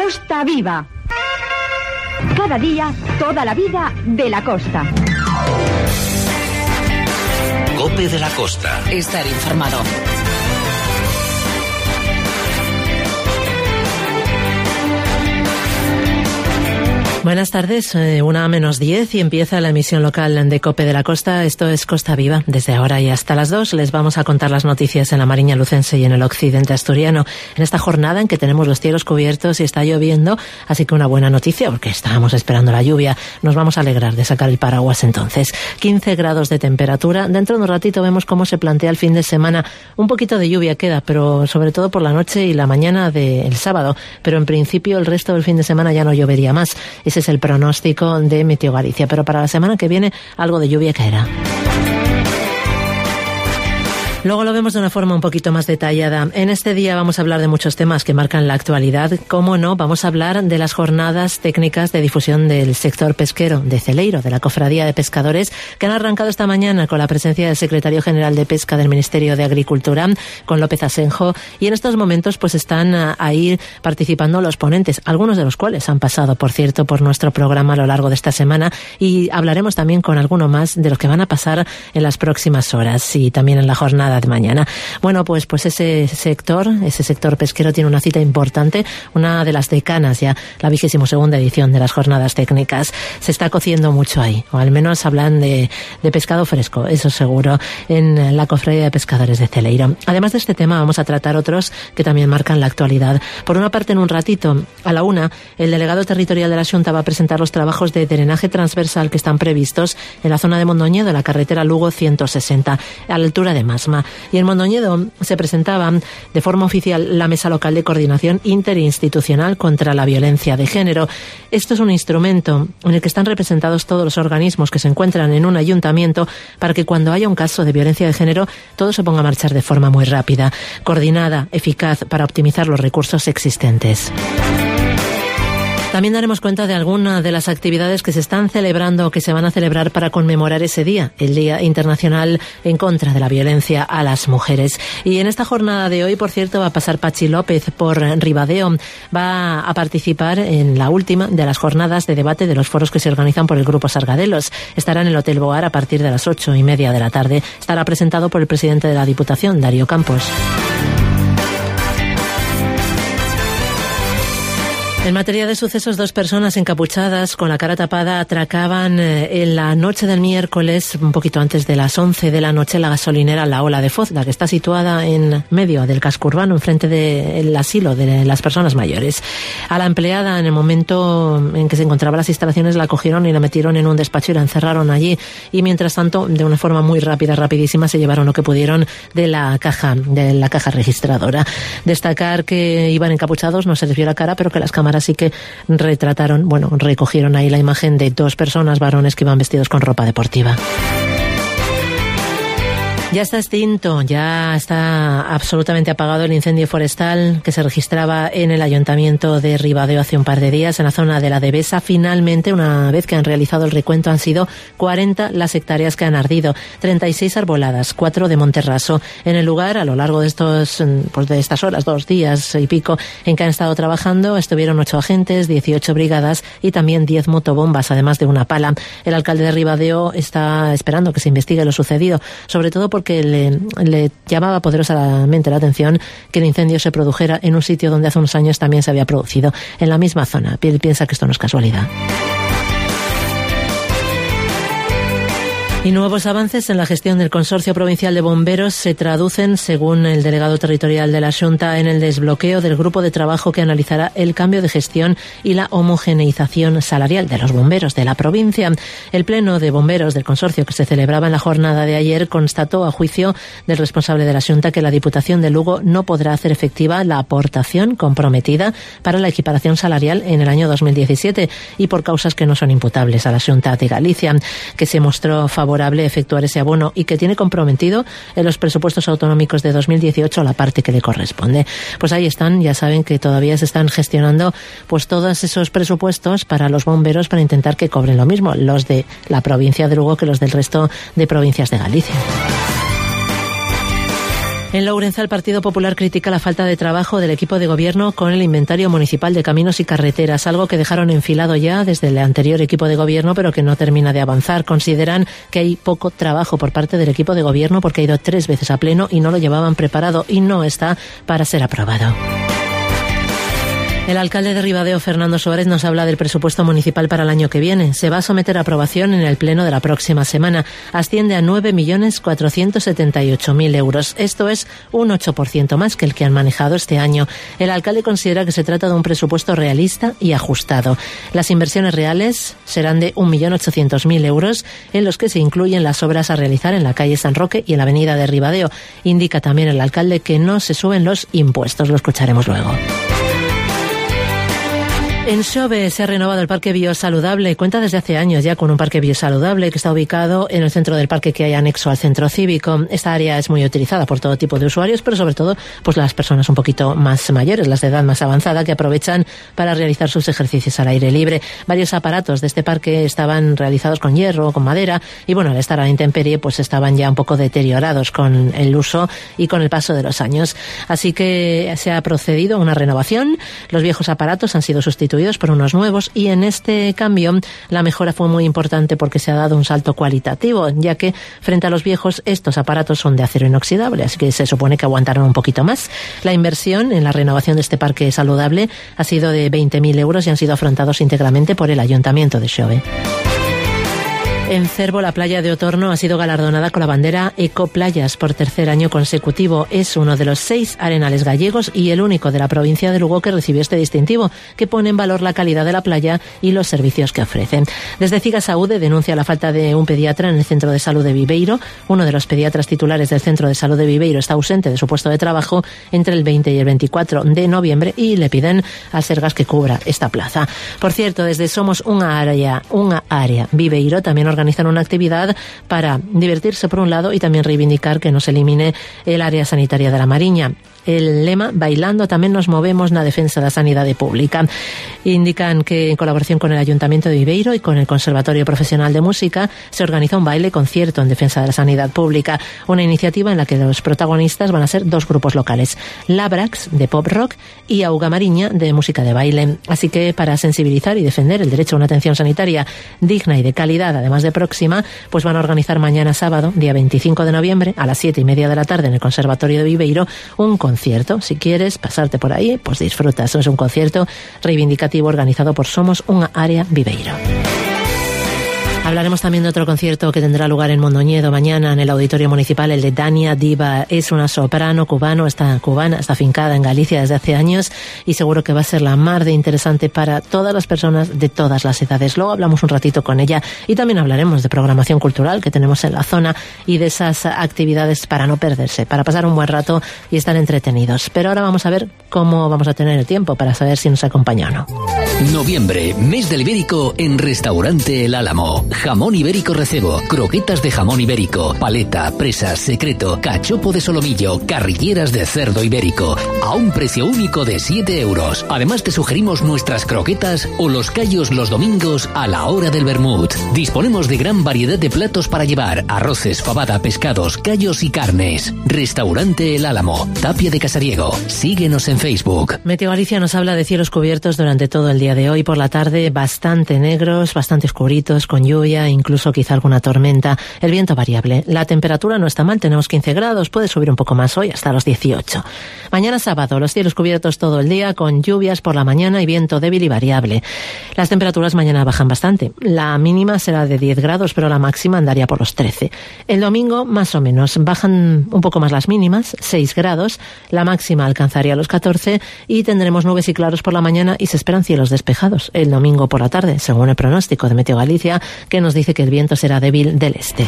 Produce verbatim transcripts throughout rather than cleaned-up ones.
Costa Viva. Cada día, toda la vida de la costa. COPE de la Costa. Estar informado. Buenas tardes, eh, una menos diez y empieza la emisión local de COPE de la Costa. Esto es Costa Viva. Desde ahora y hasta las dos les vamos a contar las noticias en la Mariña Lucense y en el occidente asturiano. En esta jornada en que tenemos los cielos cubiertos y está lloviendo, así que una buena noticia porque estábamos esperando la lluvia. Nos vamos a alegrar de sacar el paraguas entonces. quince grados de temperatura. Dentro de un ratito vemos cómo se plantea el fin de semana. Un poquito de lluvia queda, pero sobre todo por la noche y la mañana del sábado. Pero en principio el resto del fin de semana ya no llovería más. Ese es el pronóstico de Meteo Galicia, pero para la semana que viene algo de lluvia caerá. Luego lo vemos de una forma un poquito más detallada. En este día vamos a hablar de muchos temas que marcan la actualidad. Cómo no, vamos a hablar de las jornadas técnicas de difusión del sector pesquero de Celeiro, de la Cofradía de Pescadores, que han arrancado esta mañana con la presencia del secretario general de Pesca del Ministerio de Agricultura, con López Asenjo, y en estos momentos pues están ahí participando los ponentes, algunos de los cuales han pasado, por cierto, por nuestro programa a lo largo de esta semana, y hablaremos también con alguno más de los que van a pasar en las próximas horas y también en la jornada de mañana. Bueno, pues pues ese sector, ese sector pesquero tiene una cita importante, una de las decanas ya, la vigésimo segunda edición de las jornadas técnicas. Se está cociendo mucho ahí, o al menos hablan de, de pescado fresco, eso seguro, en la Cofradía de Pescadores de Celeiro. Además de este tema vamos a tratar otros que también marcan la actualidad. Por una parte, en un ratito, a la una, el delegado territorial de la Xunta va a presentar los trabajos de drenaje transversal que están previstos en la zona de Mondoñedo, la carretera Lugo ciento sesenta, a la altura de Masma. Y en Mondoñedo se presentaba de forma oficial la Mesa Local de Coordinación Interinstitucional contra la Violencia de Género. Esto es un instrumento en el que están representados todos los organismos que se encuentran en un ayuntamiento para que cuando haya un caso de violencia de género todo se ponga a marchar de forma muy rápida, coordinada, eficaz para optimizar los recursos existentes. También daremos cuenta de algunas de las actividades que se están celebrando o que se van a celebrar para conmemorar ese día, el Día Internacional en contra de la Violencia a las Mujeres. Y en esta jornada de hoy, por cierto, va a pasar Pachi López por Ribadeo. Va a participar en la última de las jornadas de debate de los foros que se organizan por el Grupo Sargadelos. Estará en el Hotel Boar a partir de las ocho y media de la tarde. Estará presentado por el presidente de la Diputación, Darío Campos. En materia de sucesos, dos personas encapuchadas con la cara tapada atracaban en la noche del miércoles, un poquito antes de las once de la noche, la gasolinera La Ola de Foz, la que está situada en medio del casco urbano, enfrente del asilo de las personas mayores. A la empleada, en el momento en que se encontraba las instalaciones, la cogieron y la metieron en un despacho y la encerraron allí. Y mientras tanto, de una forma muy rápida, rapidísima, se llevaron lo que pudieron de la caja, de la caja registradora. Destacar que iban encapuchados, no se les vio la cara, pero que las cámaras así que retrataron, bueno, recogieron ahí la imagen de dos personas, varones que iban vestidos con ropa deportiva. Ya está extinto, ya está absolutamente apagado el incendio forestal que se registraba en el Ayuntamiento de Ribadeo hace un par de días, en la zona de la Devesa. Finalmente, una vez que han realizado el recuento, han sido cuarenta las hectáreas que han ardido, treinta y seis arboladas, cuatro de Monterraso. En el lugar, a lo largo de estos, pues de estas horas, dos días y pico en que han estado trabajando, estuvieron ocho agentes, dieciocho brigadas y también diez motobombas, además de una pala. El alcalde de Ribadeo está esperando que se investigue lo sucedido, sobre todo porque que le, le llamaba poderosamente la atención que el incendio se produjera en un sitio donde hace unos años también se había producido, en la misma zona. Él piensa que esto no es casualidad. Y nuevos avances en la gestión del Consorcio Provincial de Bomberos se traducen, según el delegado territorial de la Xunta, en el desbloqueo del grupo de trabajo que analizará el cambio de gestión y la homogeneización salarial de los bomberos de la provincia. El Pleno de Bomberos del Consorcio, que se celebraba en la jornada de ayer, constató, a juicio del responsable de la Xunta, que la Diputación de Lugo no podrá hacer efectiva la aportación comprometida para la equiparación salarial en el año dos mil diecisiete y por causas que no son imputables a la Xunta de Galicia, que se mostró favorable efectuar ese abono y que tiene comprometido en los presupuestos autonómicos de dos mil dieciocho la parte que le corresponde. Pues ahí están, ya saben que todavía se están gestionando pues todos esos presupuestos para los bomberos para intentar que cobren lo mismo los de la provincia de Lugo que los del resto de provincias de Galicia. En Lourenza, el Partido Popular critica la falta de trabajo del equipo de gobierno con el inventario municipal de caminos y carreteras, algo que dejaron enfilado ya desde el anterior equipo de gobierno, pero que no termina de avanzar. Consideran que hay poco trabajo por parte del equipo de gobierno porque ha ido tres veces a pleno y no lo llevaban preparado y no está para ser aprobado. El alcalde de Ribadeo, Fernando Suárez, nos habla del presupuesto municipal para el año que viene. Se va a someter a aprobación en el pleno de la próxima semana. Asciende a nueve millones cuatrocientos setenta y ocho mil euros. Esto es un ocho por ciento más que el que han manejado este año. El alcalde considera que se trata de un presupuesto realista y ajustado. Las inversiones reales serán de un millón ochocientos mil euros, en los que se incluyen las obras a realizar en la calle San Roque y en la avenida de Ribadeo. Indica también el alcalde que no se suben los impuestos. Lo escucharemos luego. En Xove se ha renovado el parque biosaludable. Cuenta desde hace años ya con un parque biosaludable que está ubicado en el centro del parque que hay anexo al centro cívico. Esta área es muy utilizada por todo tipo de usuarios, pero sobre todo pues las personas un poquito más mayores, las de edad más avanzada, que aprovechan para realizar sus ejercicios al aire libre. Varios aparatos de este parque estaban realizados con hierro, con madera, y bueno, al estar a la intemperie pues estaban ya un poco deteriorados con el uso y con el paso de los años. Así que se ha procedido a una renovación. Los viejos aparatos han sido sustituidos por unos nuevos, y en este cambio la mejora fue muy importante porque se ha dado un salto cualitativo, ya que frente a los viejos estos aparatos son de acero inoxidable, así que se supone que aguantaron un poquito más. La inversión en la renovación de este parque saludable ha sido de veinte mil euros y han sido afrontados íntegramente por el Ayuntamiento de Xove. En Cervo, la playa de Otorno ha sido galardonada con la bandera Ecoplayas por tercer año consecutivo. Es uno de los seis arenales gallegos y el único de la provincia de Lugo que recibió este distintivo, que pone en valor la calidad de la playa y los servicios que ofrecen. Desde Cigasaude denuncia la falta de un pediatra en el Centro de Salud de Viveiro. Uno de los pediatras titulares del Centro de Salud de Viveiro está ausente de su puesto de trabajo entre el veinte y el veinticuatro de noviembre y le piden a Sergas que cubra esta plaza. Por cierto, desde Somos una área, una área Viveiro también organizan una actividad para divertirse por un lado y también reivindicar que no se elimine el área sanitaria de la Mariña. El lema "Bailando tamén nos movemos na defensa da sanidade pública". Indican que en colaboración con el Ayuntamiento de Viveiro y con el Conservatorio Profesional de Música se organiza un baile concierto en defensa de la sanidad pública, una iniciativa en la que los protagonistas van a ser dos grupos locales, Labrax de pop rock y Auga Mariña de música de baile. Así que para sensibilizar y defender el derecho a una atención sanitaria digna y de calidad, además de próxima, pues van a organizar mañana sábado, día veinticinco de noviembre, a las siete y media de la tarde en el Conservatorio de Viveiro, un concierto concierto. Si quieres pasarte por ahí, pues disfrutas. Es un concierto reivindicativo organizado por Somos unha área Viveiro. Hablaremos también de otro concierto que tendrá lugar en Mondoñedo mañana en el Auditorio Municipal, el de Dania Diva. Es una soprano cubano, está cubana, está afincada en Galicia desde hace años y seguro que va a ser la mar de interesante para todas las personas de todas las edades. Luego hablamos un ratito con ella y también hablaremos de programación cultural que tenemos en la zona y de esas actividades para no perderse, para pasar un buen rato y estar entretenidos. Pero ahora vamos a ver cómo vamos a tener el tiempo para saber si nos acompaña o no. Noviembre, mes del ibérico en Restaurante El Álamo. Jamón ibérico recebo, croquetas de jamón ibérico, paleta, presa, secreto, cachopo de solomillo, carrilleras de cerdo ibérico, a un precio único de siete euros. Además te sugerimos nuestras croquetas o los callos los domingos a la hora del vermut. Disponemos de gran variedad de platos para llevar, arroces, fabada, pescados, callos y carnes. Restaurante El Álamo, Tapia de Casariego. Síguenos en Facebook. Meteo Galicia nos habla de cielos cubiertos durante todo el día de hoy. Por la tarde bastante negros, bastante oscuritos, con lluvia, incluso quizá alguna tormenta. El viento variable. La temperatura no está mal, tenemos quince grados, puede subir un poco más hoy hasta los dieciocho. Mañana sábado, los cielos cubiertos todo el día, con lluvias por la mañana y viento débil y variable. Las temperaturas mañana bajan bastante. La mínima será de diez grados, pero la máxima andaría por los trece. El domingo, más o menos, bajan un poco más las mínimas, seis grados, la máxima alcanzaría los catorce y tendremos nubes y claros por la mañana y se esperan cielos despejados el domingo por la tarde, según el pronóstico de Meteo Galicia, que nos dice que el viento será débil del este.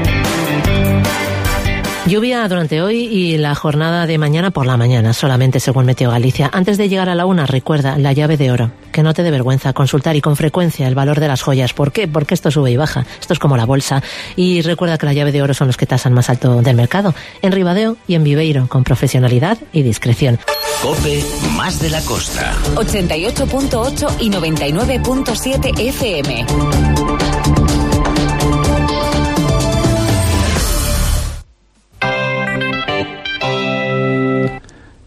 Lluvia durante hoy y la jornada de mañana por la mañana, solamente según Meteo Galicia. Antes de llegar a la una, recuerda la llave de oro. Que no te dé vergüenza consultar y con frecuencia el valor de las joyas. ¿Por qué? Porque esto sube y baja. Esto es como la bolsa. Y recuerda que la llave de oro son los que tasan más alto del mercado. En Ribadeo y en Viveiro, con profesionalidad y discreción. COPE más de la costa. ochenta y ocho punto ocho y noventa y nueve punto siete F M.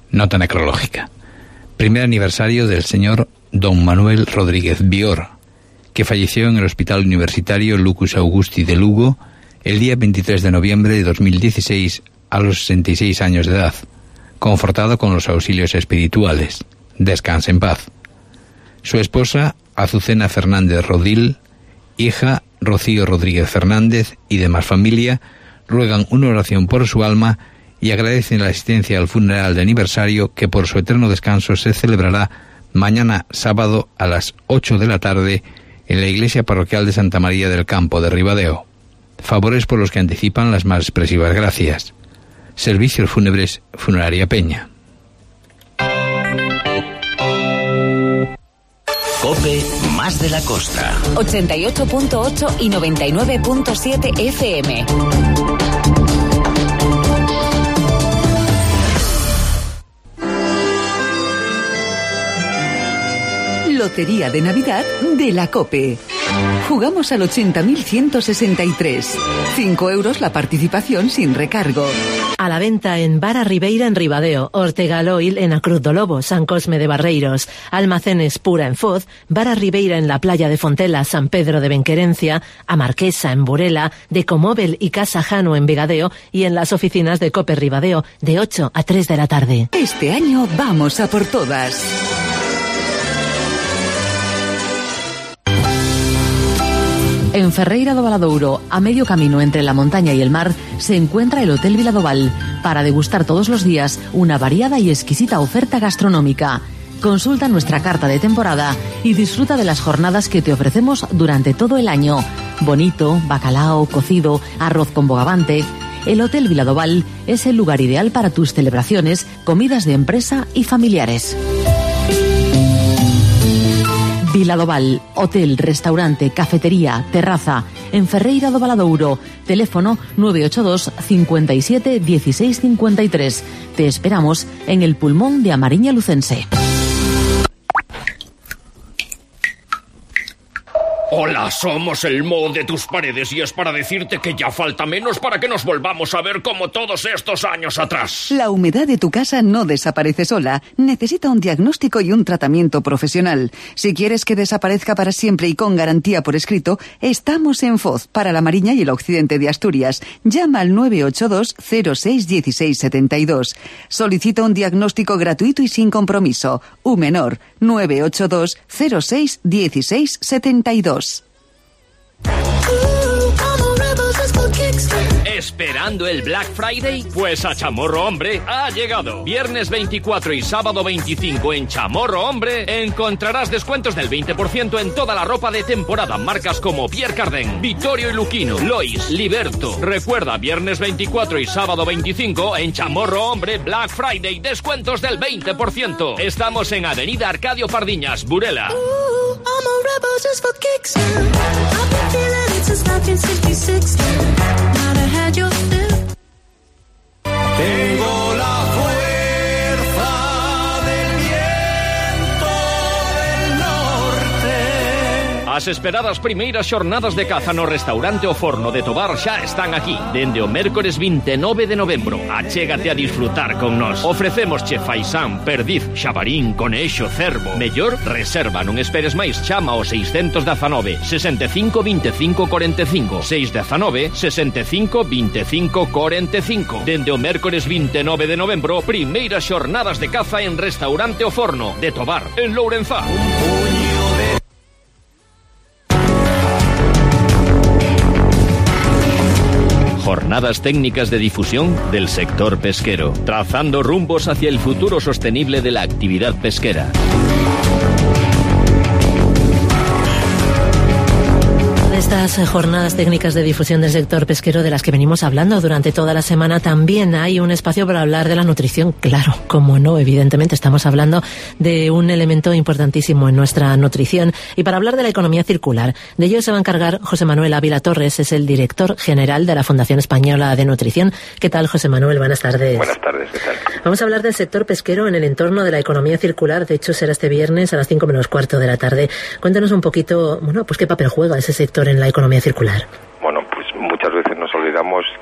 Nota necrológica. Primer aniversario del señor don Manuel Rodríguez Bior, que falleció en el Hospital Universitario Lucus Augusti de Lugo el día veintitrés de noviembre de dos mil dieciséis a los sesenta y seis años de edad, confortado con los auxilios espirituales. Descanse en paz. Su esposa, Azucena Fernández Rodil, hija Rocío Rodríguez Fernández y demás familia, ruegan una oración por su alma y agradecen la asistencia al funeral de aniversario que por su eterno descanso se celebrará mañana sábado a las ocho de la tarde en la iglesia parroquial de Santa María del Campo de Ribadeo. Favores por los que anticipan las más expresivas gracias. Servicios Fúnebres Funeraria Peña. COPE más de la costa. ochenta y ocho punto ocho y noventa y nueve punto siete F M. Lotería de Navidad de la COPE. Jugamos al ochenta mil ciento sesenta y tres. cinco euros la participación sin recargo. A la venta en Vara Ribeira en Ribadeo, Ortegaloil en a Cruz do Lobo, San Cosme de Barreiros, Almacenes Pura en Foz, Vara Ribeira en la playa de Fontela, San Pedro de Benquerencia, a Marquesa en Burela, Decomóvel y Casa Jano en Vegadeo y en las oficinas de COPE Ribadeo de ocho a tres de la tarde. Este año vamos a por todas. En Ferreira do Valadouro, a medio camino entre la montaña y el mar, se encuentra el Hotel Viladoval, para degustar todos los días una variada y exquisita oferta gastronómica. Consulta nuestra carta de temporada y disfruta de las jornadas que te ofrecemos durante todo el año. Bonito, bacalao, cocido, arroz con bogavante. El Hotel Viladoval es el lugar ideal para tus celebraciones, comidas de empresa y familiares. Viladoval, hotel, restaurante, cafetería, terraza, en Ferreira do Valadouro, teléfono nueve ocho dos, cincuenta y siete, dieciséis cincuenta y tres. Te esperamos en el pulmón de Amariña Lucense. Hola, somos el moho de tus paredes y es para decirte que ya falta menos para que nos volvamos a ver como todos estos años atrás. La humedad de tu casa no desaparece sola. Necesita un diagnóstico y un tratamiento profesional. Si quieres que desaparezca para siempre y con garantía por escrito, estamos en Foz, para la Mariña y el occidente de Asturias. Llama al nueve ocho dos, cero seis, dieciséis setenta y dos. Solicita un diagnóstico gratuito y sin compromiso. Umenor, nueve ocho dos, cero seis, dieciséis setenta y dos. ¿Esperando el Black Friday? Pues a Chamorro Hombre ha llegado. Viernes veinticuatro y sábado veinticinco en Chamorro Hombre encontrarás descuentos del veinte por ciento en toda la ropa de temporada. Marcas como Pierre Cardin, Vittorio y Luquino, Lois, Liberto. Recuerda, viernes veinticuatro y sábado veinticinco en Chamorro Hombre Black Friday, descuentos del veinte por ciento. Estamos en Avenida Arcadio Pardiñas, Burela. Tengo la fuerza del viento del norte. As esperadas primeiras xornadas de caza no restaurante O Forno de Tobar xa están aquí. Dende o mércores vinte e nove de novembro, achégate a disfrutar con nós. Ofrecemos che faisán, perdiz, xabarín, conexo, cervo. Mellor, reserva, non esperes máis. Chama ao seiscentos dezanove, sesenta e cinco, vinte e cinco, cuarenta e cinco. seiscentos dezanove, sesenta e cinco, vinte e cinco, cuarenta e cinco. Dende o mércores vinte e nove de novembro, primeiras xornadas de caza en restaurante O Forno de Tobar, en Lourenzá. Jornadas técnicas de difusión del sector pesquero, trazando rumbos hacia el futuro sostenible de la actividad pesquera. Estas jornadas técnicas de difusión del sector pesquero de las que venimos hablando durante toda la semana, también hay un espacio para hablar de la nutrición. Claro, como no, evidentemente estamos hablando de un elemento importantísimo en nuestra nutrición, y para hablar de la economía circular. De ello se va a encargar José Manuel Ávila Torres, es el director general de la Fundación Española de Nutrición. ¿Qué tal, José Manuel? Buenas tardes. Buenas tardes, ¿qué tal? Vamos a hablar del sector pesquero en el entorno de la economía circular. De hecho, será este viernes a las cinco menos cuarto de la tarde. Cuéntanos un poquito, bueno, pues qué papel juega ese sector en la economía circular. Bueno, pues muchas veces nos olvidamos que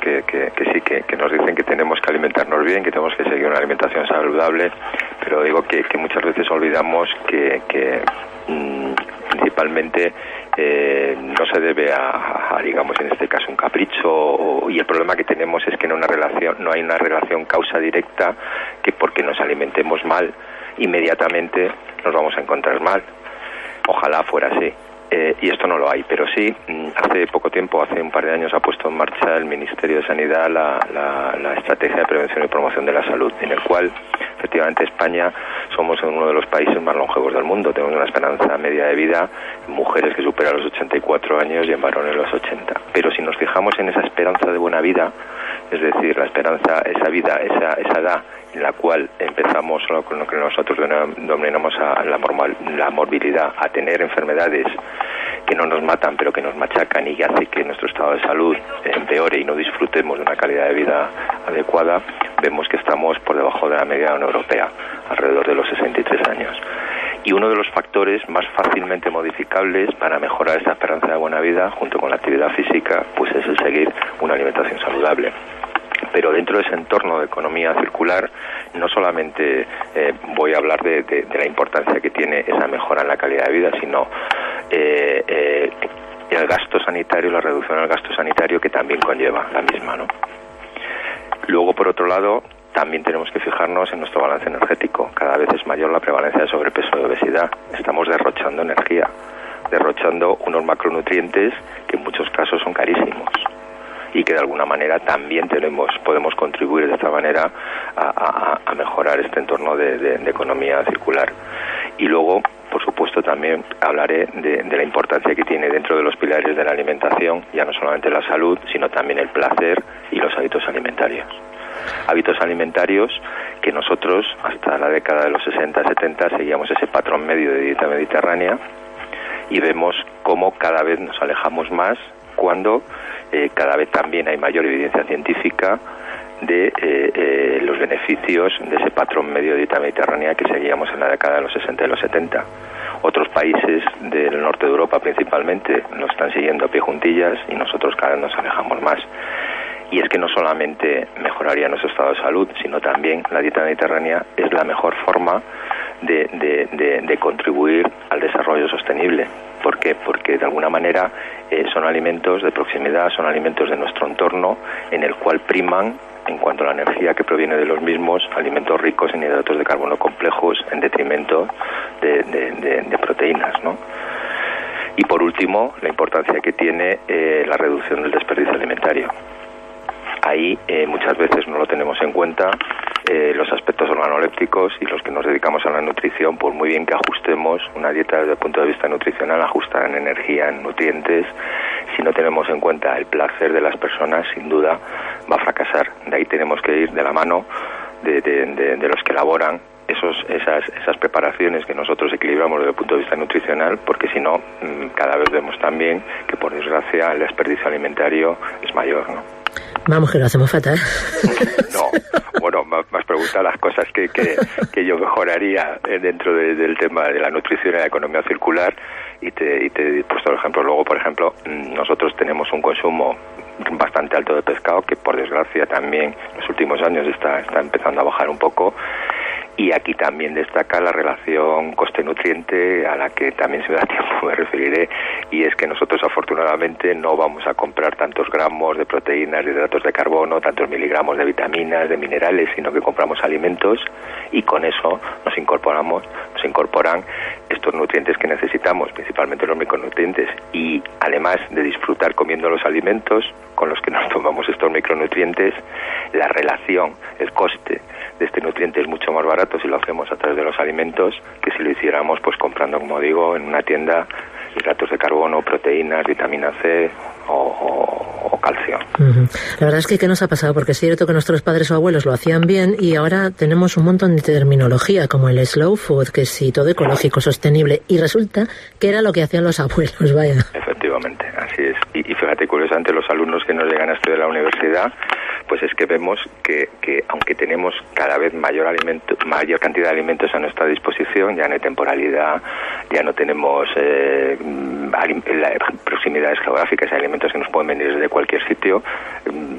que, que, que sí, que, que nos dicen que tenemos que alimentarnos bien, que tenemos que seguir una alimentación saludable, pero digo que, que muchas veces olvidamos que, que mmm, principalmente eh, no se debe a, a, digamos, en este caso un capricho, o, y el problema que tenemos es que no, una relación, no hay una relación causa directa, que porque nos alimentemos mal, inmediatamente nos vamos a encontrar mal. Ojalá fuera así. Eh, y esto no lo hay, pero sí, hace poco tiempo, hace un par de años, ha puesto en marcha el Ministerio de Sanidad la, la, la Estrategia de Prevención y Promoción de la Salud, en el cual, efectivamente, España somos uno de los países más longevos del mundo. Tenemos una esperanza media de vida en mujeres que supera los ochenta y cuatro años y en varones los ochenta. Pero si nos fijamos en esa esperanza de buena vida, es decir, la esperanza, esa vida, esa, esa edad en la cual empezamos con lo que nosotros denominamos a la, mormal, la morbilidad, a tener enfermedades que no nos matan pero que nos machacan y que hace que nuestro estado de salud empeore y no disfrutemos de una calidad de vida adecuada, vemos que estamos por debajo de la media europea, alrededor de los sesenta y tres años. Y uno de los factores más fácilmente modificables para mejorar esta esperanza de buena vida, junto con la actividad física, pues es el seguir una alimentación saludable. Pero dentro de ese entorno de economía circular, no solamente eh, voy a hablar de, de, de la importancia que tiene esa mejora en la calidad de vida, sino eh, eh, el gasto sanitario, la reducción del gasto sanitario que también conlleva la misma, ¿no? Luego, por otro lado, también tenemos que fijarnos en nuestro balance energético. Cada vez es mayor la prevalencia de sobrepeso y obesidad. Estamos derrochando energía, derrochando unos macronutrientes que en muchos casos son carísimos, y que de alguna manera también tenemos podemos contribuir de esta manera a, a, a mejorar este entorno de, de, de economía circular. Y luego, por supuesto, también hablaré de, de la importancia que tiene dentro de los pilares de la alimentación, ya no solamente la salud, sino también el placer y los hábitos alimentarios. Hábitos alimentarios que nosotros, hasta la década de los sesenta setenta, seguíamos ese patrón medio de dieta mediterránea, y vemos cómo cada vez nos alejamos más cuando eh, cada vez también hay mayor evidencia científica de eh, eh, los beneficios de ese patrón medio de dieta mediterránea que seguíamos en la década de los sesenta y los setenta. Otros países del norte de Europa principalmente nos están siguiendo a pie juntillas y nosotros cada vez nos alejamos más. Y es que no solamente mejoraría nuestro estado de salud, sino también la dieta mediterránea es la mejor forma de, de, de, de contribuir al desarrollo sostenible. ¿Por qué? Porque de alguna manera eh, son alimentos de proximidad, son alimentos de nuestro entorno, en el cual priman, en cuanto a la energía que proviene de los mismos, alimentos ricos en hidratos de carbono complejos en detrimento de, de, de, de proteínas, ¿no? Y por último, la importancia que tiene eh, la reducción del desperdicio alimentario. Ahí eh, muchas veces no lo tenemos en cuenta, eh, los aspectos organolépticos, y los que nos dedicamos a la nutrición, por muy bien que ajustemos una dieta desde el punto de vista nutricional, ajustada en energía, en nutrientes, si no tenemos en cuenta el placer de las personas, sin duda va a fracasar. De ahí tenemos que ir de la mano de, de, de, de los que elaboran esos, esas, esas preparaciones que nosotros equilibramos desde el punto de vista nutricional, porque si no, cada vez vemos también que, por desgracia, el desperdicio alimentario es mayor, ¿no? Vamos, que lo hacemos fatal. No, bueno, me has preguntado las cosas que, que, que yo mejoraría dentro de, del tema de la nutrición y la economía circular, y te, y te he puesto el ejemplo. Luego, por ejemplo, nosotros tenemos un consumo bastante alto de pescado, que por desgracia también en los últimos años está, está empezando a bajar un poco. Y aquí también destaca la relación coste-nutriente, a la que también, si me da tiempo, me referiré, y es que nosotros afortunadamente no vamos a comprar tantos gramos de proteínas, de hidratos de carbono, tantos miligramos de vitaminas, de minerales, sino que compramos alimentos, y con eso nos incorporamos, nos incorporan estos nutrientes que necesitamos, principalmente los micronutrientes, y además de disfrutar comiendo los alimentos con los que nos tomamos estos micronutrientes, la relación, el coste de este nutriente es mucho más barato si lo hacemos a través de los alimentos que si lo hiciéramos pues comprando, como digo, en una tienda hidratos de carbono, proteínas, vitamina C o, o, o calcio. Uh-huh. La verdad es que ¿qué nos ha pasado? Porque es cierto que nuestros padres o abuelos lo hacían bien y ahora tenemos un montón de terminología como el slow food, que sí, todo ecológico, sostenible, y resulta que era lo que hacían los abuelos, vaya. Efectivamente, así es. Y, y fíjate, curiosamente, los alumnos que nos llegan a estudiar a la universidad, pues es que vemos que, que aunque tenemos cada vez mayor alimento, mayor cantidad de alimentos a nuestra disposición, ya no hay temporalidad, ya no tenemos eh, proximidades geográficas, hay alimentos que nos pueden venir desde cualquier sitio,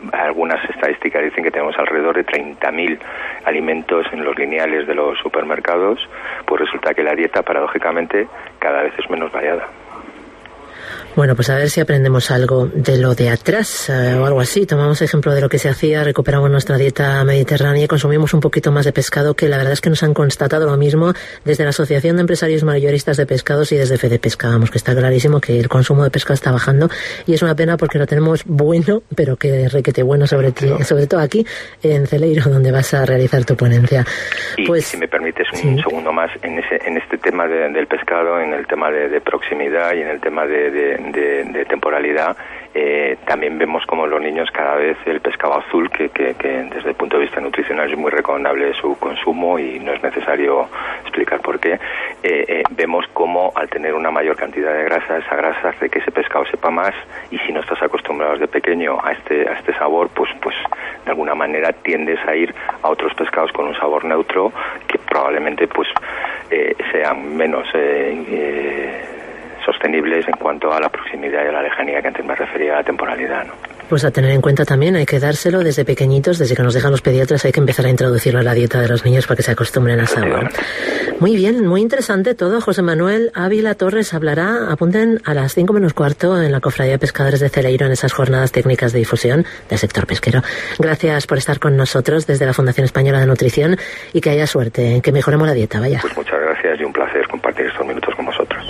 algunas estadísticas dicen que tenemos alrededor de treinta mil alimentos en los lineales de los supermercados, pues resulta que la dieta, paradójicamente, cada vez es menos variada. Bueno, pues a ver si aprendemos algo de lo de atrás eh, o algo así. Tomamos ejemplo de lo que se hacía, recuperamos nuestra dieta mediterránea y consumimos un poquito más de pescado, que la verdad es que nos han constatado lo mismo desde la Asociación de Empresarios Mayoristas de Pescados y desde Fede Pesca. Vamos, que está clarísimo que el consumo de pescado está bajando y es una pena porque lo tenemos bueno, pero que requete bueno, sobre, ti, sobre todo aquí en Celeiro, donde vas a realizar tu ponencia. Y pues, si me permites un sí. segundo más, en ese en este tema de, del pescado, en el tema de, de proximidad y en el tema de, de De, de temporalidad, eh, también vemos como los niños cada vez el pescado azul, que, que, que desde el punto de vista nutricional es muy recomendable su consumo y no es necesario explicar por qué, eh, eh, vemos como al tener una mayor cantidad de grasa, esa grasa hace que ese pescado sepa más, y si no estás acostumbrado desde pequeño a este a este sabor, pues pues de alguna manera tiendes a ir a otros pescados con un sabor neutro que probablemente pues eh, sean menos eh, eh, sostenibles en cuanto a la proximidad y a la lejanía, que antes me refería a la temporalidad, ¿no? Pues a tener en cuenta también, hay que dárselo desde pequeñitos, desde que nos dejan los pediatras, hay que empezar a introducirlo en la dieta de los niños para que se acostumbren al sabor. Muy bien, muy interesante todo. José Manuel Ávila Torres hablará, apunten, a las cinco menos cuarto en la Cofradía de Pescadores de Celeiro, en esas jornadas técnicas de difusión del sector pesquero. Gracias por estar con nosotros desde la Fundación Española de Nutrición y que haya suerte, que mejoremos la dieta, vaya. Pues muchas gracias y un placer compartir estos minutos con vosotros.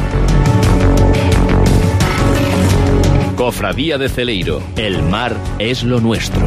Cofradía de Celeiro, el mar es lo nuestro.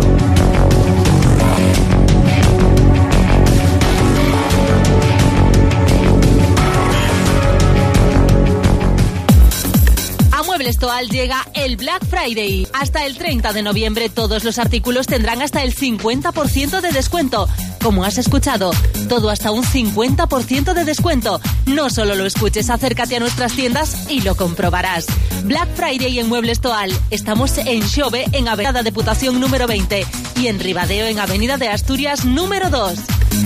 Muebles Toal llega el Black Friday. Hasta el treinta de noviembre todos los artículos tendrán hasta el cincuenta por ciento de descuento. Como has escuchado, todo hasta un cincuenta por ciento de descuento. No solo lo escuches, acércate a nuestras tiendas y lo comprobarás. Black Friday en Muebles Toal. Estamos en Xove, en Avenida Deputación número veinte, y en Ribadeo, en Avenida de Asturias número dos.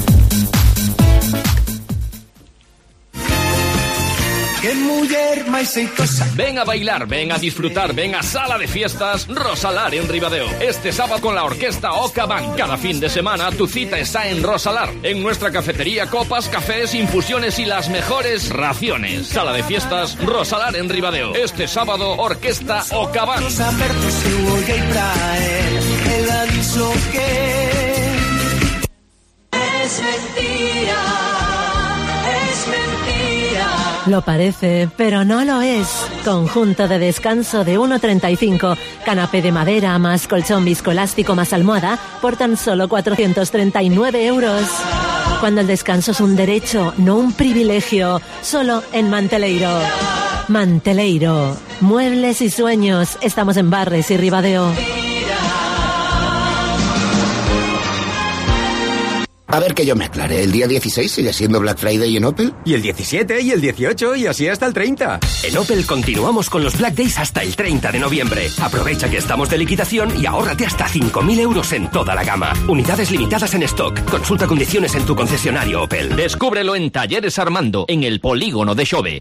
¡Qué mujer más aceitosa! Ven a bailar, ven a disfrutar, ven a Sala de Fiestas Rosalar en Ribadeo. Este sábado con la orquesta Oca Band. Cada fin de semana tu cita está en Rosalar. En nuestra cafetería, copas, cafés, infusiones y las mejores raciones. Sala de Fiestas Rosalar en Ribadeo. Este sábado, orquesta Oca Band. Los apertos que voy a traer, el aviso que es mentira, es mentira. Lo parece, pero no lo es. Conjunto de descanso de uno treinta y cinco, canapé de madera más colchón viscoelástico más almohada por tan solo cuatrocientos treinta y nueve euros. Cuando el descanso es un derecho, no un privilegio, solo en Manteleiro. Manteleiro, muebles y sueños. Estamos en Barres y Ribadeo. A ver que yo me aclare, ¿el día dieciséis sigue siendo Black Friday en Opel? Y el diecisiete, y el dieciocho, y así hasta el treinta. En Opel continuamos con los Black Days hasta el treinta de noviembre. Aprovecha que estamos de liquidación y ahórrate hasta cinco mil euros en toda la gama. Unidades limitadas en stock. Consulta condiciones en tu concesionario Opel. Descúbrelo en Talleres Armando, en el polígono de Xove.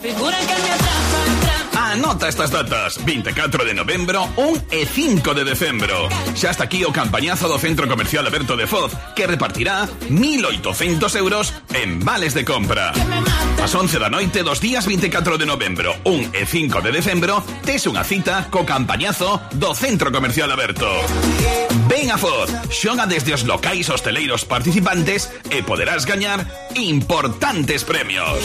Anota estas datas, veinticuatro de novembro, un e cinco de decembro. Xa está aquí o campañazo do Centro Comercial Aberto de Foz, que repartirá mil oitocentos euros en vales de compra. As once da noite dos días veinticuatro de novembro, un e cinco de decembro, tes unha cita co campañazo do Centro Comercial Aberto. Ven a Foz, xoga desde os locais hosteleiros participantes e poderás gañar importantes premios.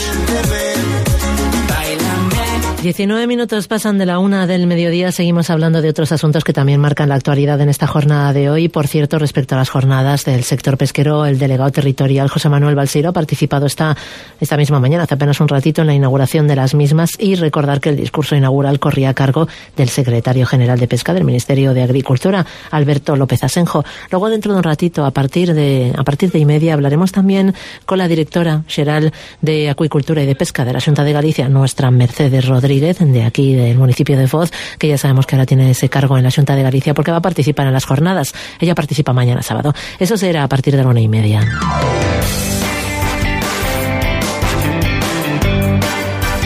diecinueve minutos pasan de la una del mediodía. Seguimos hablando de otros asuntos que también marcan la actualidad en esta jornada de hoy. Por cierto, respecto a las jornadas del sector pesquero, el delegado territorial José Manuel Balseiro ha participado esta, esta misma mañana, hace apenas un ratito, en la inauguración de las mismas, y recordar que el discurso inaugural corría a cargo del secretario general de Pesca del Ministerio de Agricultura, Alberto López Asenjo. Luego, dentro de un ratito, a partir de a partir de y media, hablaremos también con la directora general de Acuicultura y de Pesca de la Xunta de Galicia, nuestra Mercedes Rodríguez, de aquí del municipio de Foz, que ya sabemos que ahora tiene ese cargo en la Xunta de Galicia porque va a participar en las jornadas. Ella participa mañana sábado. Eso será a partir de la una y media.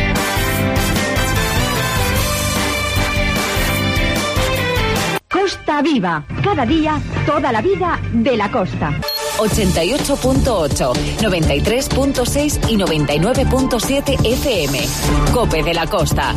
Costa Costa Viva. Cada día, toda la vida de la costa. ochenta y ocho punto ocho, noventa y tres punto seis y noventa y nueve punto siete F M. COPE de la Costa.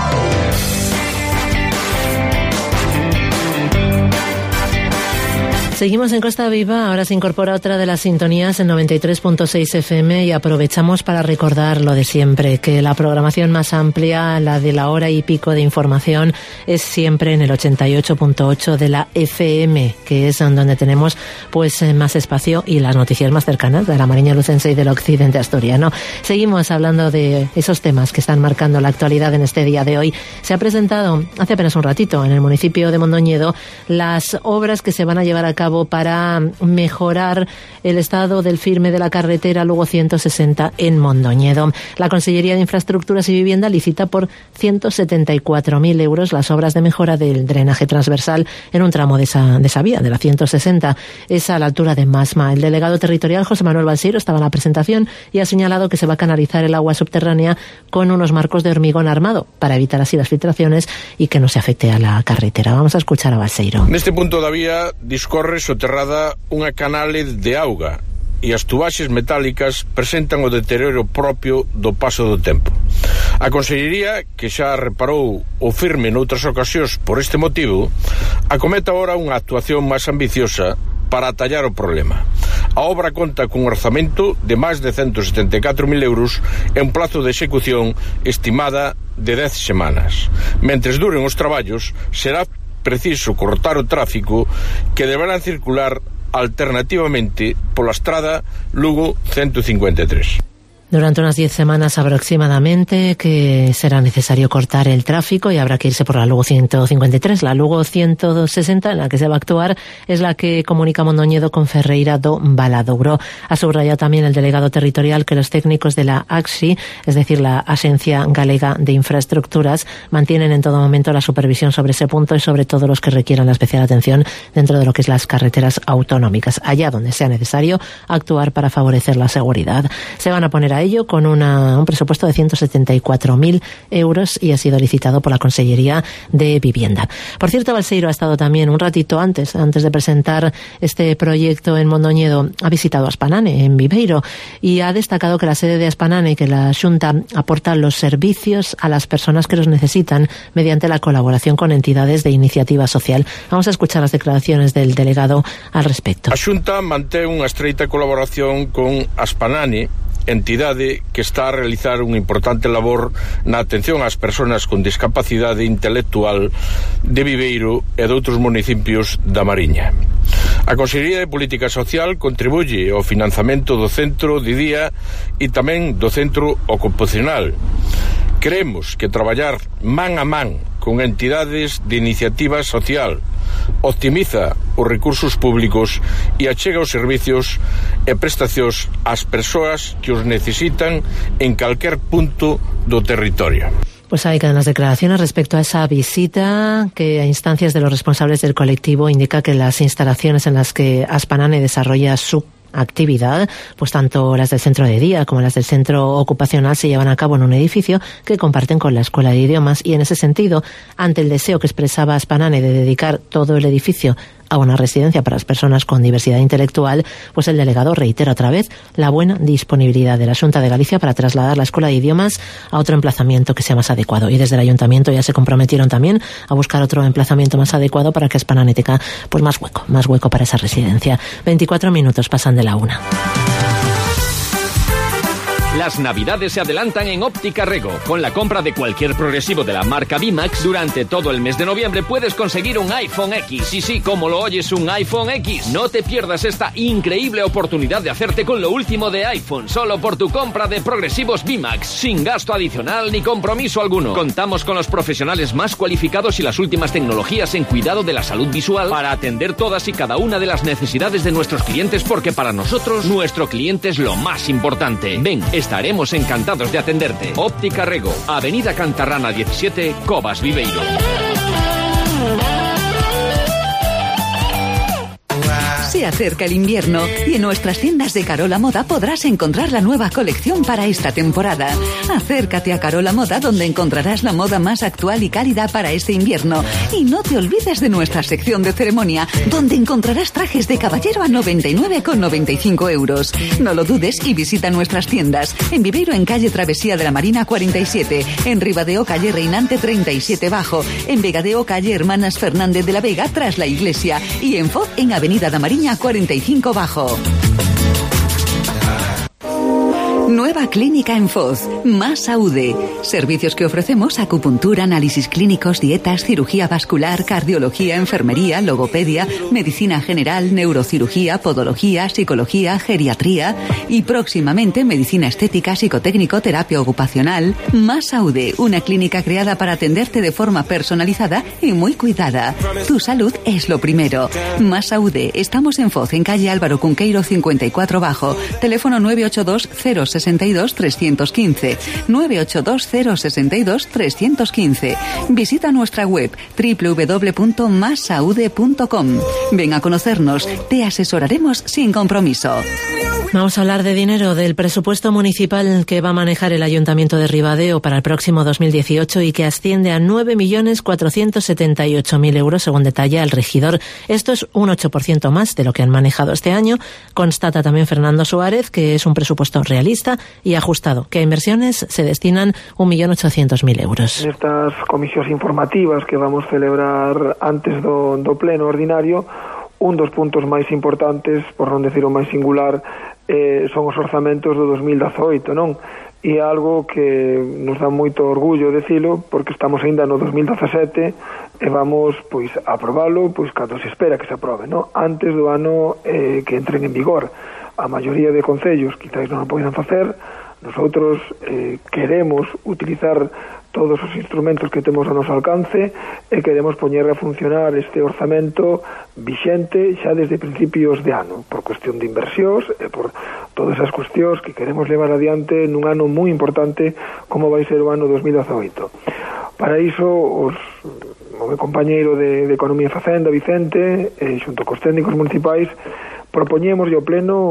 Seguimos en Costa Viva, ahora se incorpora otra de las sintonías en noventa y tres punto seis F M y aprovechamos para recordar lo de siempre, que la programación más amplia, la de la hora y pico de información, es siempre en el ochenta y ocho punto ocho de la F M, que es donde tenemos pues más espacio y las noticias más cercanas de la Mariña Lucense y del occidente asturiano. Seguimos hablando de esos temas que están marcando la actualidad en este día de hoy. Se ha presentado hace apenas un ratito en el municipio de Mondoñedo las obras que se van a llevar a cabo para mejorar el estado del firme de la carretera Lugo ciento sesenta en Mondoñedo. La Consellería de Infraestructuras y Vivienda licita por ciento setenta y cuatro mil euros las obras de mejora del drenaje transversal en un tramo de esa, de esa vía, de la ciento sesenta. Es a la altura de Masma. El delegado territorial, José Manuel Balseiro, estaba en la presentación y ha señalado que se va a canalizar el agua subterránea con unos marcos de hormigón armado para evitar así las filtraciones y que no se afecte a la carretera. Vamos a escuchar a Balseiro. Neste punto da vía discorre soterrada unha canale de auga e as tubaxes metálicas presentan o deterioro propio do paso do tempo. A Consellería, que xa reparou o firme noutras ocasións por este motivo, acomete agora unha actuación máis ambiciosa para atallar o problema. A obra conta cun orzamento de máis de ciento setenta e catro mil euros e un plazo de execución estimada de dez semanas. Mentres duren os traballos, será preciso cortar o tráfico que deberán circular alternativamente pola estrada Lugo ciento cincuenta e tres. Durante unas diez semanas aproximadamente que será necesario cortar el tráfico y habrá que irse por la Lugo ciento cincuenta y tres. La Lugo ciento sesenta en la que se va a actuar es la que comunica Mondoñedo con Ferreira do Valadouro. Ha subrayado también el delegado territorial que los técnicos de la A X I, es decir, la Agencia Galega de Infraestructuras, mantienen en todo momento la supervisión sobre ese punto y sobre todo los que requieran la especial atención dentro de lo que es las carreteras autonómicas, allá donde sea necesario actuar para favorecer la seguridad. Se van a poner a ello con una, un presupuesto de ciento setenta y cuatro mil euros y ha sido licitado por la Consellería de Vivienda. Por cierto, Balseiro ha estado también un ratito antes, antes de presentar este proyecto en Mondoñedo, ha visitado Aspanane, en Viveiro, y ha destacado que la sede de Aspanane, que la Xunta aporta los servicios a las personas que los necesitan mediante la colaboración con entidades de iniciativa social. Vamos a escuchar las declaraciones del delegado al respecto. A Xunta mantén unha estreita colaboración con Aspanane, entidade que está a realizar unha importante labor na atención ás persoas con discapacidade intelectual de Viveiro e de outros municipios da Mariña. A Consellería de Política Social contribuye ao financiamento do centro de día e tamén do centro ocupacional. Creemos que traballar man a man con entidades de iniciativa social optimiza os recursos públicos e achega os servicios e prestacións ás persoas que os necesitan en calquer punto do territorio. Pues ahí quedan las declaraciones respecto a esa visita que a instancias de los responsables del colectivo indica que las instalaciones en las que Aspanane desarrolla su actividad, pues tanto las del centro de día como las del centro ocupacional se llevan a cabo en un edificio que comparten con la Escuela de Idiomas y en ese sentido, ante el deseo que expresaba Aspanane de dedicar todo el edificio a una residencia para las personas con diversidad intelectual, pues el delegado reitera otra vez la buena disponibilidad de la Xunta de Galicia para trasladar la Escuela de Idiomas a otro emplazamiento que sea más adecuado. Y desde el Ayuntamiento ya se comprometieron también a buscar otro emplazamiento más adecuado para que Aspanane tenga pues más hueco, más hueco para esa residencia. veinticuatro minutos pasan de la una. Las navidades se adelantan en Óptica Rego. Con la compra de cualquier progresivo de la marca VIMAX, durante todo el mes de noviembre puedes conseguir un iPhone X. Sí, sí, como lo oyes, un iPhone X. No te pierdas esta increíble oportunidad de hacerte con lo último de iPhone, solo por tu compra de progresivos VIMAX, sin gasto adicional ni compromiso alguno. Contamos con los profesionales más cualificados y las últimas tecnologías en cuidado de la salud visual para atender todas y cada una de las necesidades de nuestros clientes, porque para nosotros, nuestro cliente es lo más importante. Ven, estaremos encantados de atenderte. Óptica Rego, Avenida Cantarrana diecisiete, Cobas, Viveiro. Se acerca el invierno y en nuestras tiendas de Carola Moda podrás encontrar la nueva colección para esta temporada. Acércate a Carola Moda, donde encontrarás la moda más actual y cálida para este invierno. Y no te olvides de nuestra sección de ceremonia, donde encontrarás trajes de caballero a noventa y nueve con noventa y cinco euros. No lo dudes y visita nuestras tiendas. En Viveiro, en calle Travesía de la Marina cuarenta y siete. En Ribadeo, calle Reinante treinta y siete Bajo. En Vegadeo, calle Hermanas Fernández de la Vega, tras la iglesia. Y en Foz, en Avenida da Mariña cuarenta y cinco Bajo. Nueva clínica en Foz, Más Saúde. Servicios que ofrecemos: acupuntura, análisis clínicos, dietas, cirugía vascular, cardiología, enfermería, logopedia, medicina general, neurocirugía, podología, psicología, geriatría y próximamente medicina estética, psicotécnico, terapia ocupacional. Más Saúde, una clínica creada para atenderte de forma personalizada y muy cuidada. Tu salud es lo primero. Más Saúde, estamos en Foz, en calle Álvaro Cunqueiro cincuenta y cuatro Bajo. Teléfono nueve ocho dos cero sesenta y dos trescientos quince, nueve ocho dos cero sesenta y dos trescientos quince. Visita nuestra web doble u doble u doble u punto más saude punto com. Ven a conocernos, te asesoraremos sin compromiso. Vamos a hablar de dinero, del presupuesto municipal que va a manejar el Ayuntamiento de Ribadeo para el próximo dos mil dieciocho y que asciende a nueve millones cuatrocientos setenta y ocho mil euros, según detalla el regidor. Esto es un ocho por ciento más de lo que han manejado este año. Constata también Fernando Suárez que es un presupuesto realista y ajustado, que a inversiones se destinan un millón ochocientos mil euros. Nestas comisións informativas que vamos celebrar antes do, do pleno ordinario, un dos puntos máis importantes, por non decir o máis singular, eh, son os orzamentos do dos mil dezaoito, non? E é algo que nos dá moito orgullo decilo, porque estamos aínda no dos mil dezasete e vamos pois a aprobalo pois cando se espera que se aprobe, non? Antes do ano eh, que entren en vigor. A maioría de concellos quizáis non o poden facer. Nosotros eh, queremos utilizar todos os instrumentos que temos ao noso alcance e queremos poñer a funcionar este orzamento vixente xa desde principios de ano, por cuestión de inversións e por todas as cuestións que queremos levar adiante nun ano moi importante como vai ser o ano dos mil dezaoito. Para iso, os, o meu compañeiro de, de Economía e Facenda, Vicente, eh, xunto cos técnicos municipais, propoñemos ao pleno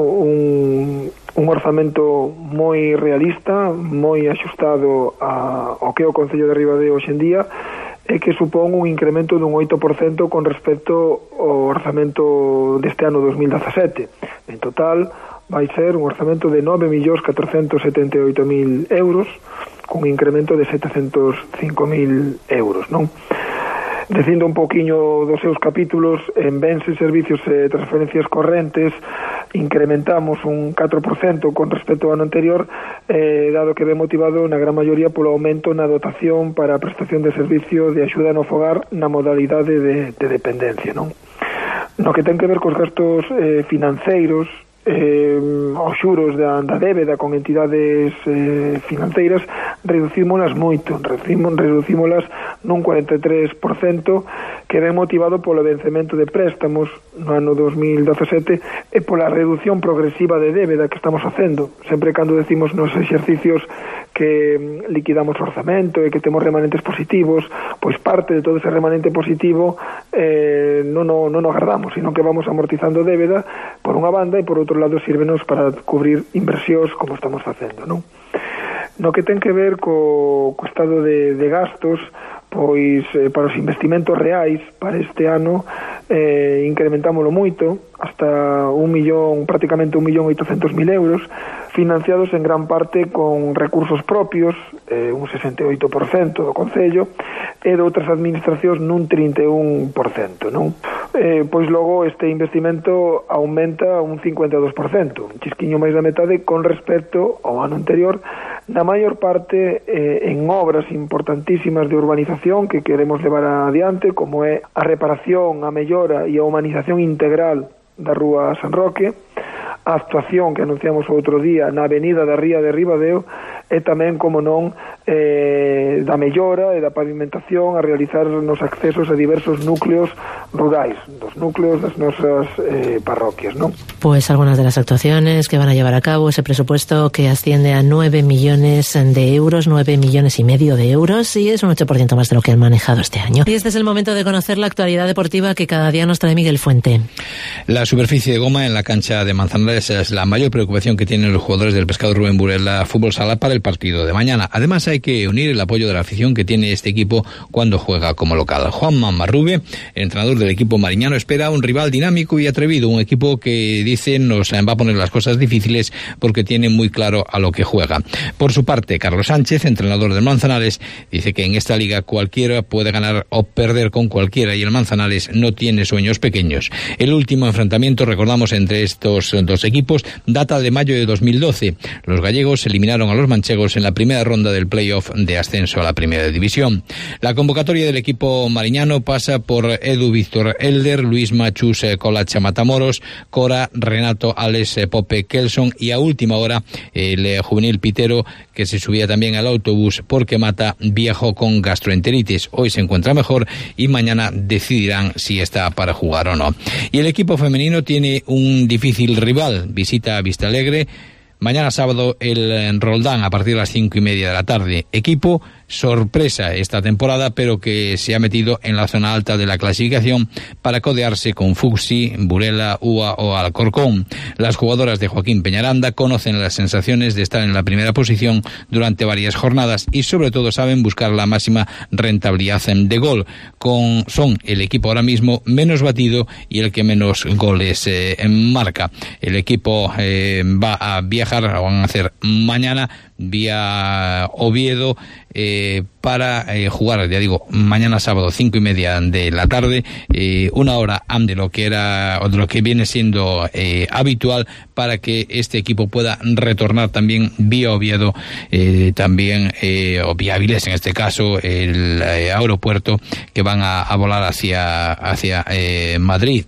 un, un orzamento moi realista, moi axustado a, ao que é o Concello de Ribadeo hoxe en día, e que supón un incremento dun oito por cento con respecto ao orzamento deste ano dos mil dezasete. En total vai ser un orzamento de nove millóns catrocentos setenta e oito mil euros, con un incremento de setecentos cinco mil euros, non? Dicindo un poquinho dos seus capítulos, en bens e servicios e transferencias correntes incrementamos un catro por cento con respecto ao ano anterior, eh, dado que ve motivado na gran maioría polo aumento na dotación para a prestación de servicio de axuda no fogar na modalidade de, de dependencia, non? No que ten que ver cos gastos eh, financeiros, eh, os xuros da, da débeda con entidades eh, financeiras, reducímolas moito, reducimos, reducímolas nun cuarenta e tres por cento, que ven motivado polo vencemento de préstamos no ano dos mil dezasete e pola reducción progresiva de débeda que estamos facendo. Sempre cando decimos nos exercicios que liquidamos o orzamento e que temos remanentes positivos, pois parte de todo ese remanente positivo eh, non, o, non o agardamos, sino que vamos amortizando débeda por unha banda e por outro lado sírvenos para cubrir inversións como estamos facendo, non? No que ten que ver co, co estado de, de gastos, pois eh, para os investimentos reais para este ano eh, incrementámoslo moito, hasta un millón, prácticamente un millón oitocentos mil euros, financiados en gran parte con recursos propios, eh, un sesenta e oito por cento do Concello, e de outras administracións nun trinta e un por cento, non? Eh, pois logo este investimento aumenta un cincuenta e dos por cento, un chisquiño máis da metade con respecto ao ano anterior, na maior parte eh, en obras importantísimas de urbanización que queremos levar adiante, como é a reparación, a mellora e a humanización integral da Rúa San Roque, a actuación que anunciamos o outro día na Avenida da Ría de Ribadeo e tamén, como non, eh, da mellora e da pavimentación a realizar nos accesos a diversos núcleos rurais, dos núcleos das nosas eh, parroquias, non? Pues algunas de las actuaciones que van a llevar a cabo, ese presupuesto que asciende a nueve millones de euros, nueve millones y medio de euros, y es un ocho por ciento más de lo que han manejado este año. Y este es el momento de conocer la actualidad deportiva que cada día nos trae Miguel Fuente. La superficie de goma en la cancha de Manzanares es la mayor preocupación que tienen los jugadores del Pescado Rubén Burela Fútbol Sala para el partido de mañana. Además, hay que unir el apoyo de la afición que tiene este equipo cuando juega como local. Juan Marrube, el entrenador del equipo mariñano, espera un rival dinámico y atrevido, un equipo que dice nos va a poner las cosas difíciles porque tiene muy claro a lo que juega. Por su parte, Carlos Sánchez, entrenador del Manzanares, dice que en esta liga cualquiera puede ganar o perder con cualquiera y el Manzanares no tiene sueños pequeños. El último enfrentamiento, recordamos, entre estos dos equipos data de mayo de dos mil doce. Los gallegos eliminaron a los manchegos en la primera ronda del playoff de ascenso a la primera división. La convocatoria del equipo mariñano pasa por Edu Víctor Elder, Luis Machus Colacha Matamoros, Cora, Renato, Alex Pope Kelson y a última hora el juvenil Pitero, que se subía también al autobús porque Mata viajó con gastroenteritis. Hoy se encuentra mejor y mañana decidirán si está para jugar o no. Y el equipo femenino tiene un difícil rival. Visita a Vistalegre mañana sábado el Roldán a partir de las cinco y media de la tarde. Equipo sorpresa esta temporada, pero que se ha metido en la zona alta de la clasificación para codearse con Fuxi, Burela, U A o Alcorcón. Las jugadoras de Joaquín Peñaranda conocen las sensaciones de estar en la primera posición durante varias jornadas y sobre todo saben buscar la máxima rentabilidad de gol. Con, son el equipo ahora mismo menos batido y el que menos goles eh, marca. El equipo eh, va a viajar, van a hacer mañana vía Oviedo eh, para eh, jugar, ya digo, mañana sábado cinco y media de la tarde, eh, una hora antes de lo que era o de lo que viene siendo eh, habitual, para que este equipo pueda retornar también vía Oviedo, eh, también eh, o vía Avilés en este caso, el eh, aeropuerto que van a, a volar hacia hacia eh, Madrid.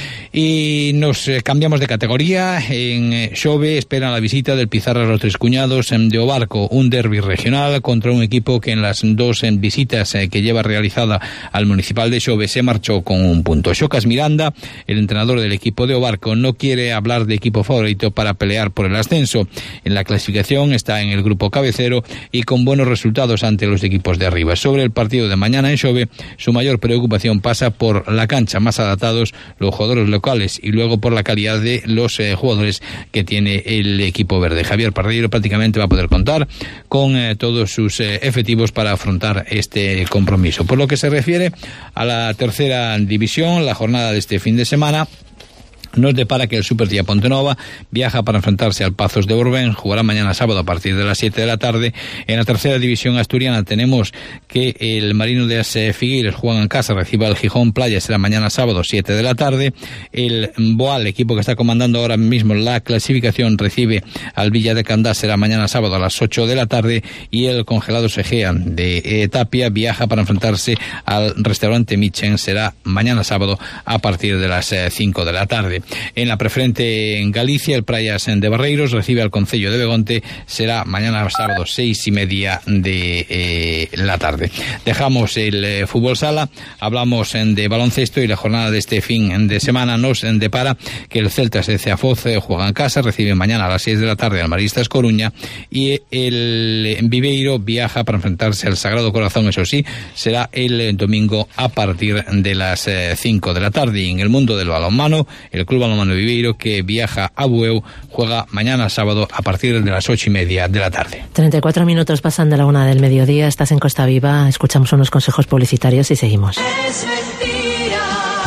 Y nos eh, cambiamos de categoría. En eh, Xove esperan la visita del Pizarra Los Tres Cuñados en de Obarco, un derbi regional contra un equipo que en las dos en visitas eh, que lleva realizada al Municipal de Xove se marchó con un punto. Xocas Miranda, el entrenador del equipo de Obarco, no quiere hablar de equipo favorito para pelear por el ascenso. En la clasificación está en el grupo cabecero y con buenos resultados ante los equipos de arriba. Sobre el partido de mañana en Xove, su mayor preocupación pasa por la cancha, más adaptados los jugadores locales y luego por la calidad de los eh, jugadores que tiene el equipo verde. Javier Parreiro prácticamente va a poder contar con eh, todos sus eh, efectivos para afrontar este compromiso. Por lo que se refiere a la tercera división, la jornada de este fin de semana nos depara que el Supertía Pontenova viaja para enfrentarse al Pazos de Borbén, jugará mañana sábado a partir de las siete de la tarde. En la tercera división asturiana tenemos que el Marino de As Figueres juega en casa, recibe al Gijón Playa, será mañana sábado siete de la tarde. El Boal, equipo que está comandando ahora mismo la clasificación, recibe al Villa de Candás, será mañana sábado a las ocho de la tarde. Y el Congelado Egea de eh, Tapia viaja para enfrentarse al Restaurante Michen, será mañana sábado a partir de las eh, cinco de la tarde. En la preferente en Galicia, el Praias de Barreiros recibe al Concello de Begonte, será mañana sábado seis y media de eh, la tarde. Dejamos el eh, fútbol sala, hablamos eh, de baloncesto y la jornada de este fin de semana nos eh, depara que el Celtas de Ceafoz eh, juega en casa, recibe mañana a las seis de la tarde al Maristas Coruña y el eh, Viveiro viaja para enfrentarse al Sagrado Corazón, eso sí, será el eh, domingo a partir de las eh, cinco de la tarde. Y en el mundo del balonmano, el Club Balonmano Viveiro, que viaja a Bueu, juega mañana sábado a partir de las ocho y media de la tarde. treinta y cuatro minutos pasan de la una del mediodía, estás en Costa Viva, escuchamos unos consejos publicitarios y seguimos. Es mentira,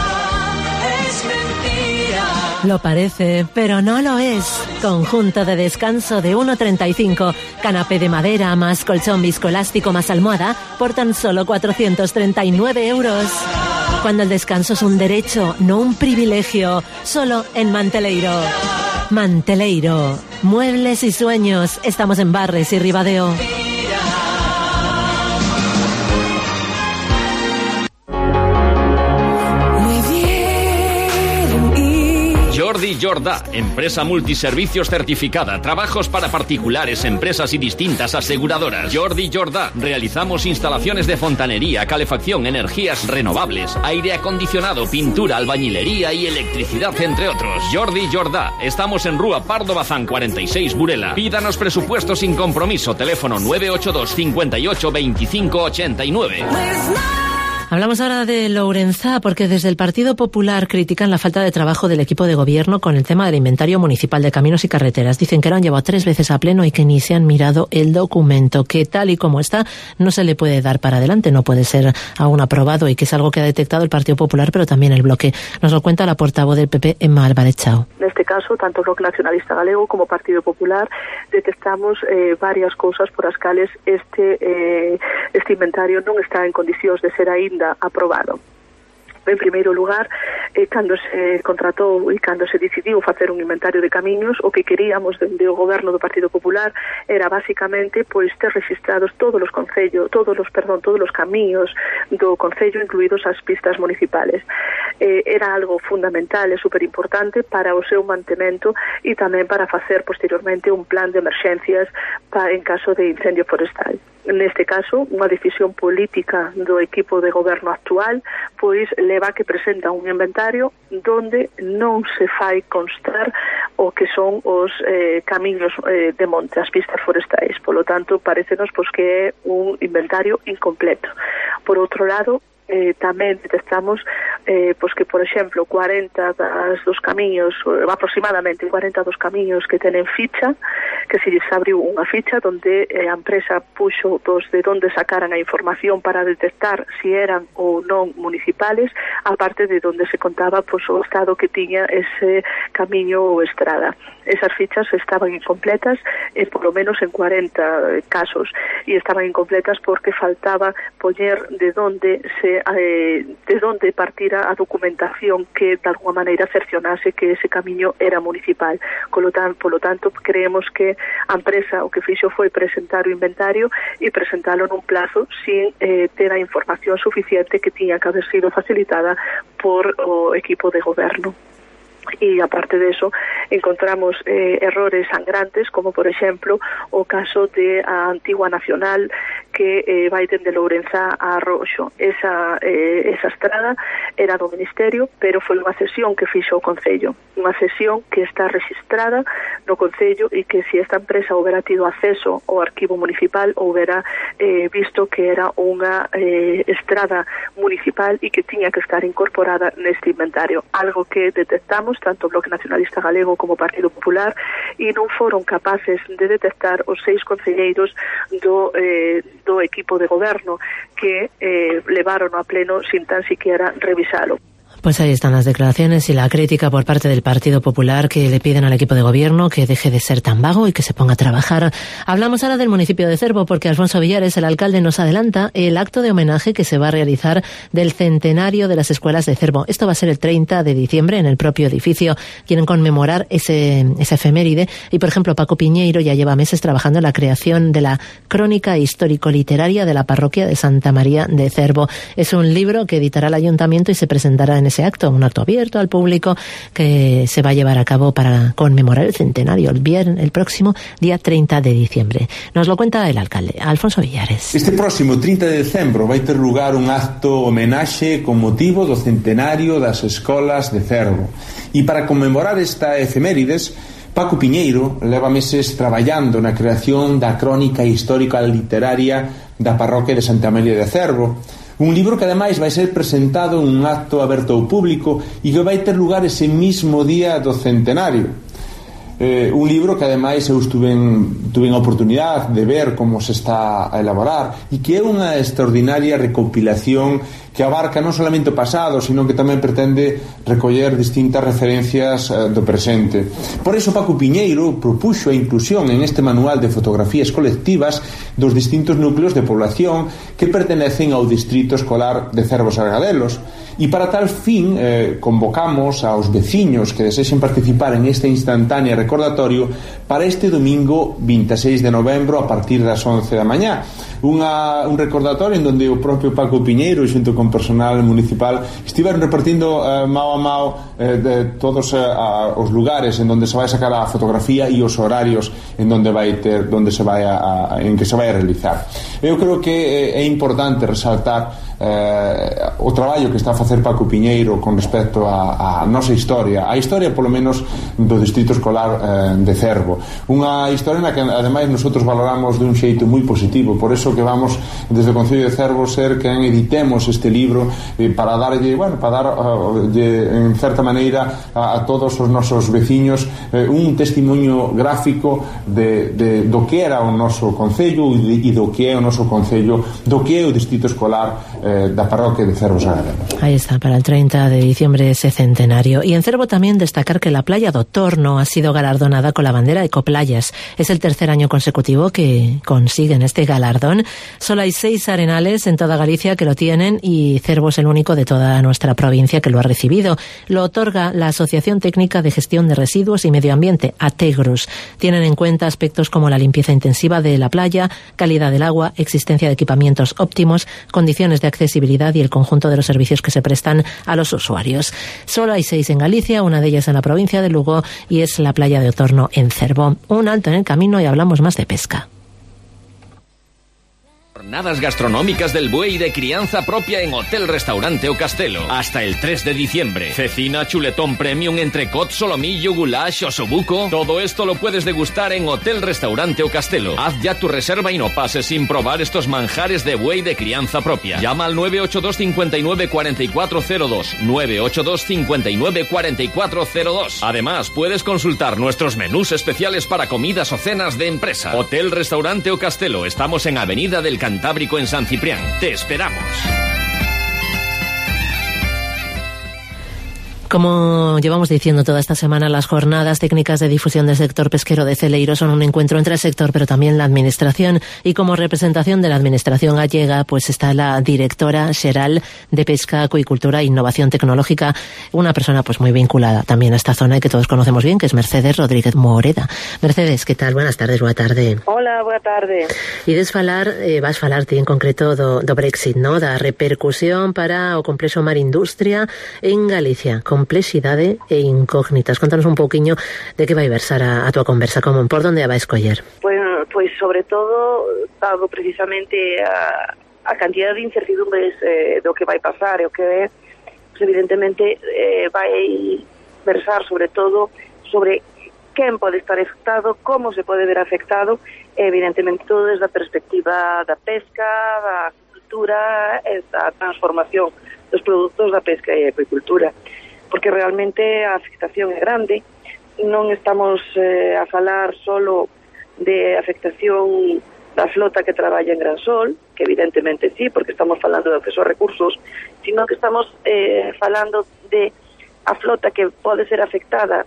es mentira. Lo parece, pero no lo es. Conjunto de descanso de uno treinta y cinco, canapé de madera más colchón viscoelástico más almohada por tan solo cuatrocientos treinta y nueve euros. Cuando el descanso es un derecho, no un privilegio, solo en Manteleiro. Manteleiro, muebles y sueños, estamos en Barres y Ribadeo. Jordi Jordá, empresa multiservicios certificada, trabajos para particulares, empresas y distintas aseguradoras. Jordi Jordá, realizamos instalaciones de fontanería, calefacción, energías renovables, aire acondicionado, pintura, albañilería y electricidad, entre otros. Jordi Jordá, estamos en Rúa Pardo Bazán cuarenta y seis, Burela. Pídanos presupuesto sin compromiso, teléfono nueve ocho dos, cincuenta y ocho, veinticinco ochenta y nueve. Hablamos ahora de Lourenzá, porque desde el Partido Popular critican la falta de trabajo del equipo de gobierno con el tema del inventario municipal de caminos y carreteras. Dicen que lo han llevado tres veces a pleno y que ni se han mirado el documento, que tal y como está no se le puede dar para adelante, no puede ser aún aprobado, y que es algo que ha detectado el Partido Popular, pero también el Bloque. Nos lo cuenta la portavoz del P P, Emma Álvarez Chao. En este caso, tanto o Bloque Nacionalista Galego como Partido Popular detectamos eh, varias cousas por as cales este, eh, este inventario non está en condicións de ser aínda aprobado. En primeiro lugar, eh, cando se contratou e cando se decidiu facer un inventario de camiños, o que queríamos dende o goberno do Partido Popular era basicamente pois ter registrados todos os concellos, todos os, perdón, todos os camiños do concello, incluídos as pistas municipales. Eh, era algo fundamental e superimportante para o seu mantemento e tamén para facer posteriormente un plan de emerxencias pa, en caso de incendio forestal. Neste caso, unha decisión política do equipo de goberno actual pois leva que presenta un inventario donde non se fai constar o que son os eh, camiños eh, de monte, as pistas forestais. Por lo tanto, parecenos pois que é un inventario incompleto. Por outro lado, Eh, tamén detectamos eh, pois que, por exemplo, cuarenta das dos camiños, aproximadamente cuarenta dos camiños que tenen ficha, que se lles abriu unha ficha donde eh, a empresa puxo dos de onde sacaran a información para detectar si eran ou non municipales, aparte de onde se contaba pois, o estado que tiña ese camiño ou estrada. Esas fichas estaban incompletas, eh, por lo menos en cuarenta casos, e estaban incompletas porque faltaba poñer de onde se Eh, de onde partira a documentación que de alguma maneira cercionase que ese camiño era municipal. Polo tanto, polo tanto creemos que a empresa o que fixo foi presentar o inventario e presentalo nun plazo sin eh, ter a información suficiente que tiña que haber sido facilitada por o equipo de goberno. E aparte de eso encontramos eh, errores sangrantes, como por exemplo o caso de a Antigua Nacional que eh, vai dende Lourenzá a Arroxo. Esa, eh, esa estrada era do Ministerio, pero foi unha cesión que fixo o Concello, unha cesión que está registrada no Concello e que se esta empresa houbera tido acceso ao arquivo municipal houbera eh, visto que era unha eh, estrada municipal e que tiña que estar incorporada neste inventario, algo que detectamos tanto o Bloque Nacionalista Galego como o Partido Popular e non foron capaces de detectar os seis concelleiros do, eh, do equipo de goberno que eh, levaron a pleno sin tan siquiera revisalo. Pues ahí están las declaraciones y la crítica por parte del Partido Popular, que le piden al equipo de gobierno que deje de ser tan vago y que se ponga a trabajar. Hablamos ahora del municipio de Cervo, porque Alfonso Villares, el alcalde, nos adelanta el acto de homenaje que se va a realizar del centenario de las escuelas de Cervo. Esto va a ser el treinta de diciembre en el propio edificio. Quieren conmemorar ese, esa efeméride y, por ejemplo, Paco Piñeiro ya lleva meses trabajando en la creación de la crónica histórico-literaria de la parroquia de Santa María de Cervo. Es un libro que editará el ayuntamiento y se presentará en ese acto, un acto abierto al público que se va a llevar a cabo para conmemorar el centenario el viernes, el próximo día treinta de diciembre. Nos lo cuenta el alcalde, Alfonso Villares. Este próximo trinta de decembro vai ter lugar un acto homenaxe con motivo do centenario das escolas de Cervo. E para conmemorar esta efemérides, Paco Piñeiro leva meses traballando na creación da crónica histórica literaria da parroquia de Santa María de Cervo. Un libro que ademais vai ser presentado en un acto aberto ao público e que vai ter lugar ese mismo día do centenario. Eh, un libro que ademais eu estuve en, tuve a oportunidade de ver como se está a elaborar e que é unha extraordinaria recopilación que abarca non solamente o pasado, sino que tamén pretende recoller distintas referencias eh, do presente. Por iso Paco Piñeiro propuxo a inclusión en este manual de fotografías colectivas dos distintos núcleos de población que pertenecen ao distrito escolar de Cervo Sargadelos. E para tal fin eh, convocamos aos veciños que desexen participar en este instantáneo recordatorio para este domingo vinte e seis de novembro a partir das once da mañá, unha, un recordatorio en donde o propio Paco Piñeiro xunto con personal municipal estiveron repartindo eh, mao a mao eh, de todos eh, a, os lugares en donde se vai sacar a fotografía e os horarios en donde vai ter, donde se vai a, a, en que se vai a realizar. Eu creo que é, é importante resaltar eh, o traballo que está a facer Paco Piñeiro con respecto a, a nosa historia, a historia polo menos do distrito escolar eh, de Cervo, unha historia na que ademais nosotros valoramos de un xeito moi positivo, por eso que vamos desde o Concello de Cervo ser quen editemos este libro eh, para darlle, bueno, para dar uh, de, en certa maneira a, a todos os nosos veciños eh, un testimonio gráfico de, de, do que era o noso Concello e do que é o noso Concello, do que é o distrito escolar eh, da parroquia de Cervo Sagardeno. Ahí está, para el treinta de diciembre ese centenario. Y en Cervo también destacar que la playa do Torno ha sido galardonada con la bandera Ecoplayas. Es el tercer año consecutivo que consiguen este galardón. Solo hay seis arenales en toda Galicia que lo tienen y Cervo es el único de toda nuestra provincia que lo ha recibido. Lo otorga la Asociación Técnica de Gestión de Residuos y Medio Ambiente, ATEGRUS. Tienen en cuenta aspectos como la limpieza intensiva de la playa, calidad del agua, existencia de equipamientos óptimos, condiciones de accesibilidad y el conjunto de los servicios que se prestan a los usuarios. Solo hay seis en Galicia, una de ellas en la provincia de Lugo y es la playa de Otorno en Cervo. Un alto en el camino y hablamos más de pesca. Jornadas gastronómicas del buey de crianza propia en Hotel Restaurante O Castelo. Hasta el tres de diciembre. Cecina, chuletón premium, entrecot, solomillo, goulash, osobuco. Todo esto lo puedes degustar en Hotel Restaurante O Castelo. Haz ya tu reserva y no pases sin probar estos manjares de buey de crianza propia. Llama al nueve ocho dos cinco nueve cuatro cuatro cero dos. nueve ocho dos cinco nueve cuatro cuatro cero dos. Además, puedes consultar nuestros menús especiales para comidas o cenas de empresa. Hotel Restaurante O Castelo. Estamos en Avenida del Cantábrico en San Ciprián. Te esperamos. Como llevamos diciendo toda esta semana, las jornadas técnicas de difusión del sector pesquero de Celeiro son un encuentro entre el sector pero también la administración, y como representación de la administración gallega pues está la directora xeral de Pesca, Acuicultura e Innovación Tecnológica, una persona pues muy vinculada también a esta zona y que todos conocemos bien, que es Mercedes Rodríguez Moreda. Mercedes, ¿qué tal? Buenas tardes, boa tarde. Hola, boa tarde. E des falar, eh, vas falar ti en concreto do, do Brexit, ¿no? Da repercusión para o complexo Mar Industria en Galicia, complexidade e incógnitas. Contanos un pouquiño de que vai versar a, a tua conversa, como por onde a vai escoller. Bueno, pois sobre todo dado precisamente a, a cantidad de incertidumbres eh, do que vai pasar e o que é, pues evidentemente eh, vai versar sobre todo sobre quen pode estar afectado, como se pode ver afectado, e evidentemente todo desde a perspectiva da pesca, da agricultura e da transformación dos produtos da pesca e acuicultura, porque realmente a afectación é grande. Non estamos eh, a falar solo de afectación da flota que traballa en Gran Sol, que evidentemente sí, porque estamos falando de acceso a recursos, sino que estamos eh, falando de a flota que pode ser afectada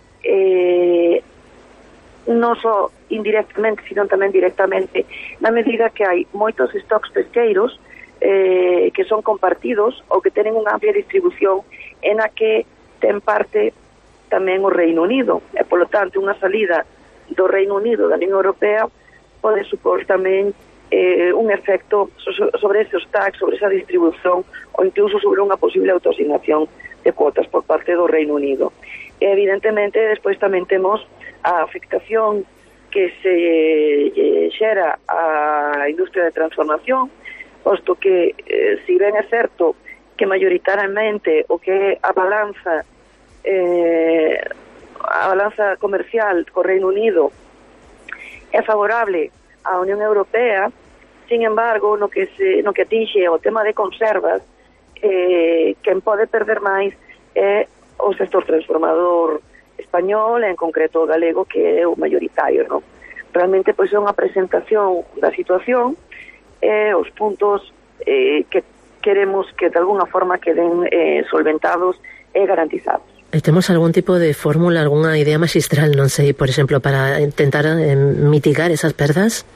eh, non só indirectamente, sino tamén directamente, na medida que hai moitos stocks pesqueiros eh, que son compartidos ou que tenen unha amplia distribución en a que ten parte tamén o Reino Unido, e polo tanto unha salida do Reino Unido da Unión Europea pode supor tamén eh, un efecto so- sobre esos tax, sobre esa distribución, ou incluso sobre unha posible autoasignación de cuotas por parte do Reino Unido. E evidentemente despois tamén temos a afectación que se eh, xera a industria de transformación, posto que eh, si ben é certo que mayoritariamente o que é a balanza eh, a balanza comercial co Reino Unido é favorable á Unión Europea, sin embargo, no que se no que atinxe o tema de conservas, eh, quen pode perder máis é o sector transformador español, en concreto o galego, que é o mayoritario, non? Realmente, pois, é unha presentación da situación e eh, os puntos eh, que queremos que de alguna forma queden eh, solventados e garantizados. E temos algún tipo de fórmula, algunha idea maxistral, non sei, por exemplo, para intentar eh, mitigar esas perdas?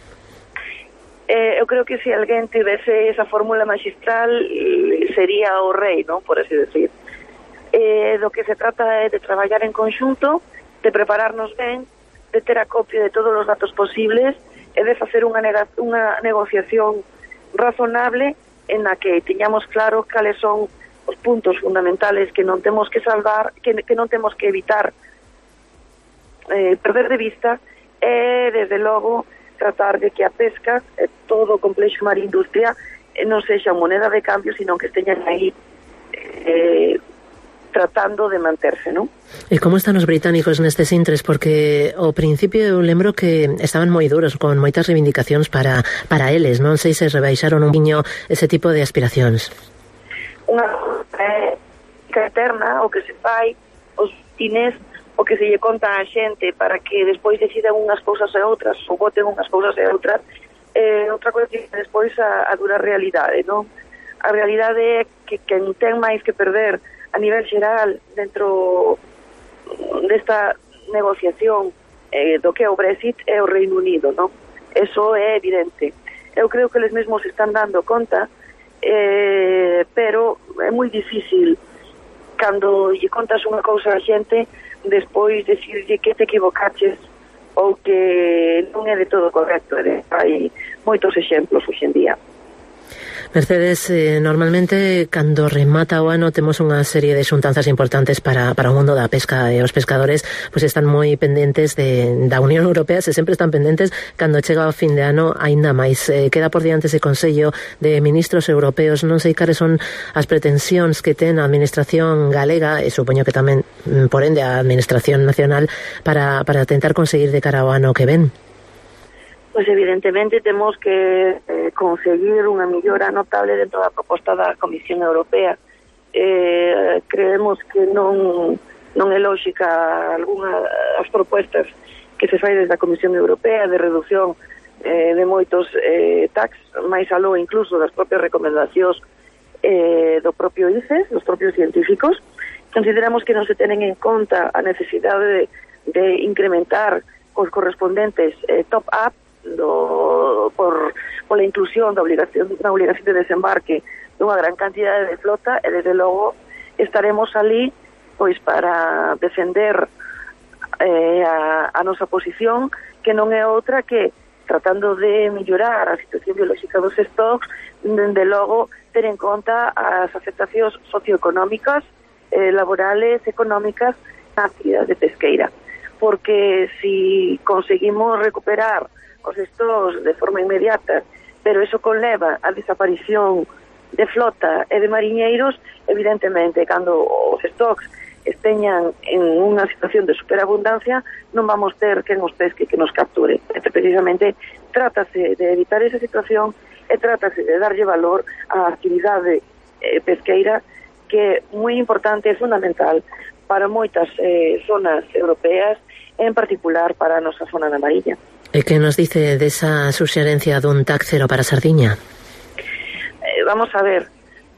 Eh, eu creo que se alguén tivese esa fórmula maxistral sería o rei, non? Por así decir. Eh, do que se trata é de traballar en conxunto, de prepararnos ben, de ter acopio de todos os datos posibles e de facer unha, nega, unha negociación razonable en la que teñamos claro cales son os puntos fundamentales que non temos que salvar, que, que non temos que evitar eh, perder de vista, e desde logo tratar de que a pesca, eh, todo o complexo mar industria, eh, non sexa moneda de cambio, sino que esteñan aí eh, tratando de manterse, non? E como están os británicos nestes intres? Porque ao principio eu lembro que estaban moi duros, con moitas reivindicacións para, para eles, non sei se rebaixaron un piño ese tipo de aspiracións. Unha eh, eterna, o que se fai, os tines, o que se lle conta a xente para que despois decidan unhas cousas e outras, ou voten unhas cousas e outras, eh, outra coisa que despois a, a dura realidade, non? A realidade é que quen ten máis que perder a nivel xeral dentro desta negociación eh, do que é o Brexit é o Reino Unido, non? Eso é evidente. Eu creo que eles mesmos están dando conta, eh, pero é moi difícil cando lle contas unha cousa a xente despois decirlle que te equivocaches ou que non é de todo correcto. Eh? Hai moitos exemplos hoxe en día. Mercedes, eh, normalmente cando remata o ano temos unha serie de xuntanzas importantes para, para o mundo da pesca, e os pescadores pois están moi pendentes de, da Unión Europea, se sempre están pendentes cando chega o fin de ano aínda máis. Eh, queda por diante ese Consello de Ministros Europeos, non sei cales son as pretensións que ten a Administración galega, e supoño que tamén, por ende, a Administración nacional para, para tentar conseguir de cara ao ano que ven. Pois evidentemente temos que eh, conseguir unha millora notable dentro da proposta da Comisión Europea. Eh, creemos que non, non é lógica algunha das propuestas que se fai desde a Comisión Europea de reducción eh, de moitos eh, tax, máis aló incluso das propias recomendacións eh, do propio I C E S, dos propios científicos. Consideramos que non se tenen en conta a necesidade de, de incrementar os correspondentes eh, top-up do, por, por la inclusión da obligación, da obligación de desembarque dunha gran cantidad de flota, e desde logo estaremos ali pois para defender eh, a, a nosa posición, que non é outra que tratando de mellorar a situación biolóxica dos stocks, desde logo ter en conta as afectacións socioeconómicas, eh, laborales, económicas na actividade pesqueira, porque si conseguimos recuperar os stocks de forma inmediata, pero eso conleva a desaparición de flota e de mariñeiros, evidentemente, cando os stocks esteñan en unha situación de superabundancia, non vamos ter quen os pesque que nos capture. E precisamente trátase de evitar esa situación e trátase de darlle valor á actividade eh, pesqueira, que é moi importante e fundamental para moitas eh, zonas europeas, en particular para a nosa zona da Mariña. E que nos dice desa suxerencia dun tax cero para Sardiña? Eh, vamos a ver,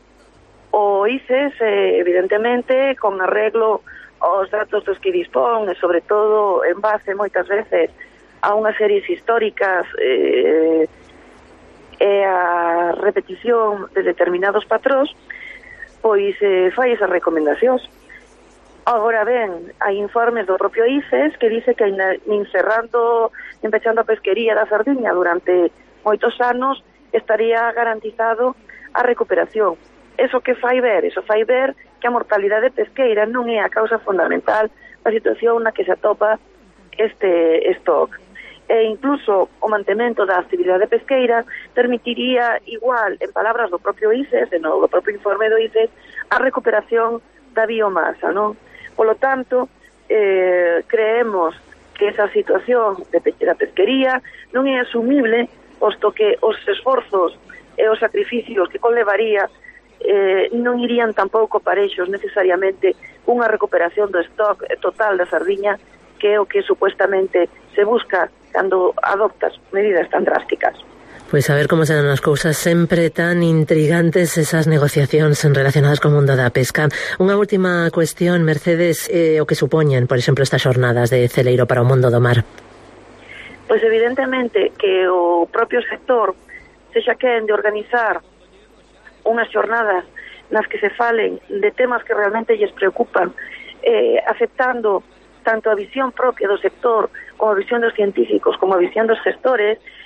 o I C E S, eh, evidentemente, con arreglo aos datos dos que dispón, e sobre todo en base moitas veces a unhas series históricas eh, e a repetición de determinados patróns, pois eh, fai esas recomendacións. Agora ben, hai informes do propio I C E S que dice que nin cerrando, nin pechando a pesquería da Sardiña durante moitos anos estaría garantizado a recuperación. Eso que fai ver? Eso fai ver que a mortalidade pesqueira non é a causa fundamental da situación na que se atopa este stock. E incluso o mantemento da actividade pesqueira permitiría igual, en palabras do propio I C E S, no, do propio informe do I C E S, a recuperación da biomasa, non? Polo tanto, eh, creemos que esa situación de da pesquería non é asumible, posto que os esforzos e os sacrificios que conlevaría eh, non irían tampouco parexos necesariamente unha recuperación do stock total da sardiña, que é o que supuestamente se busca cando adoptas medidas tan drásticas. Pois a ver como serán as cousas, sempre tan intrigantes esas negociacións relacionadas co mundo da pesca. Unha última cuestión, Mercedes, eh, o que supoñen, por exemplo, estas xornadas de celeiro para o mundo do mar? Pois evidentemente que o propio sector sexa quen de organizar unhas xornadas nas que se falen de temas que realmente lles preocupan, eh, aceptando tanto a visión propia do sector como a visión dos científicos como a visión dos gestores,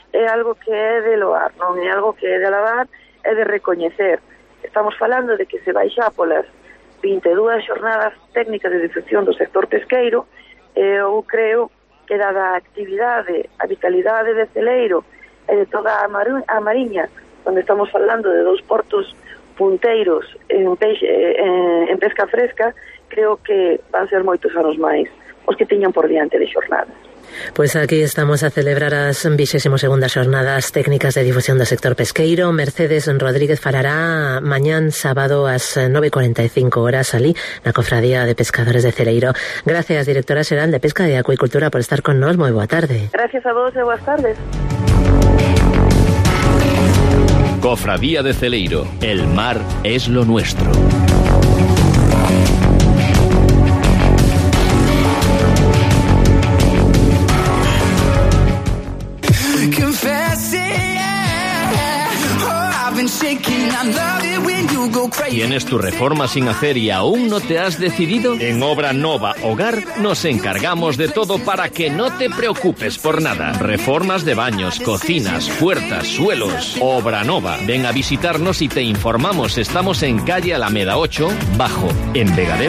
é algo que é de loar, non é algo que é de alabar, é de recoñecer. Estamos falando de que se vai xa polas vinte e dúas xornadas técnicas de difusión do sector pesqueiro, e eu creo que dada a actividade, a vitalidade de Celeiro e de toda a, Maru, a Mariña, onde estamos falando de dous portos punteiros en, peixe, en, en pesca fresca, creo que van ser moitos anos máis os que tiñan por diante de xornadas. Pois aquí estamos a celebrar as vixésimo segundas xornadas técnicas de difusión do sector pesqueiro. Mercedes Rodríguez falará mañán sábado ás nove e cuarenta e cinco horas alí na Cofradía de Pescadores de Celeiro. Gracias, directora xeral de Pesca e Acuicultura, por estar con nós. Moi boa tarde. Gracias a vos e boas tardes. Cofradía de Celeiro, el mar es lo nuestro. ¿Tienes tu reforma sin hacer y aún no te has decidido? En Obra Nova Hogar nos encargamos de todo para que no te preocupes por nada. Reformas de baños, cocinas, puertas, suelos. Obra Nova. Ven a visitarnos y te informamos. Estamos en calle Alameda ocho, Bajo, en Vegadeo.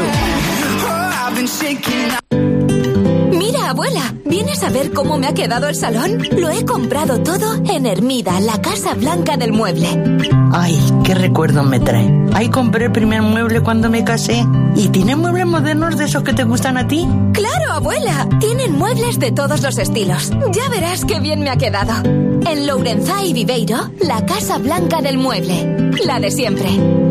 Mira, abuela, ¿vienes a ver cómo me ha quedado el salón? Lo he comprado todo en Hermida, la Casa Blanca del Mueble. Ay, qué recuerdo me trae. Ahí compré el primer mueble cuando me casé. ¿Y tiene muebles modernos de esos que te gustan a ti? ¡Claro, abuela! Tienen muebles de todos los estilos. Ya verás qué bien me ha quedado. En Lourenzá y Viveiro, la Casa Blanca del Mueble. La de siempre.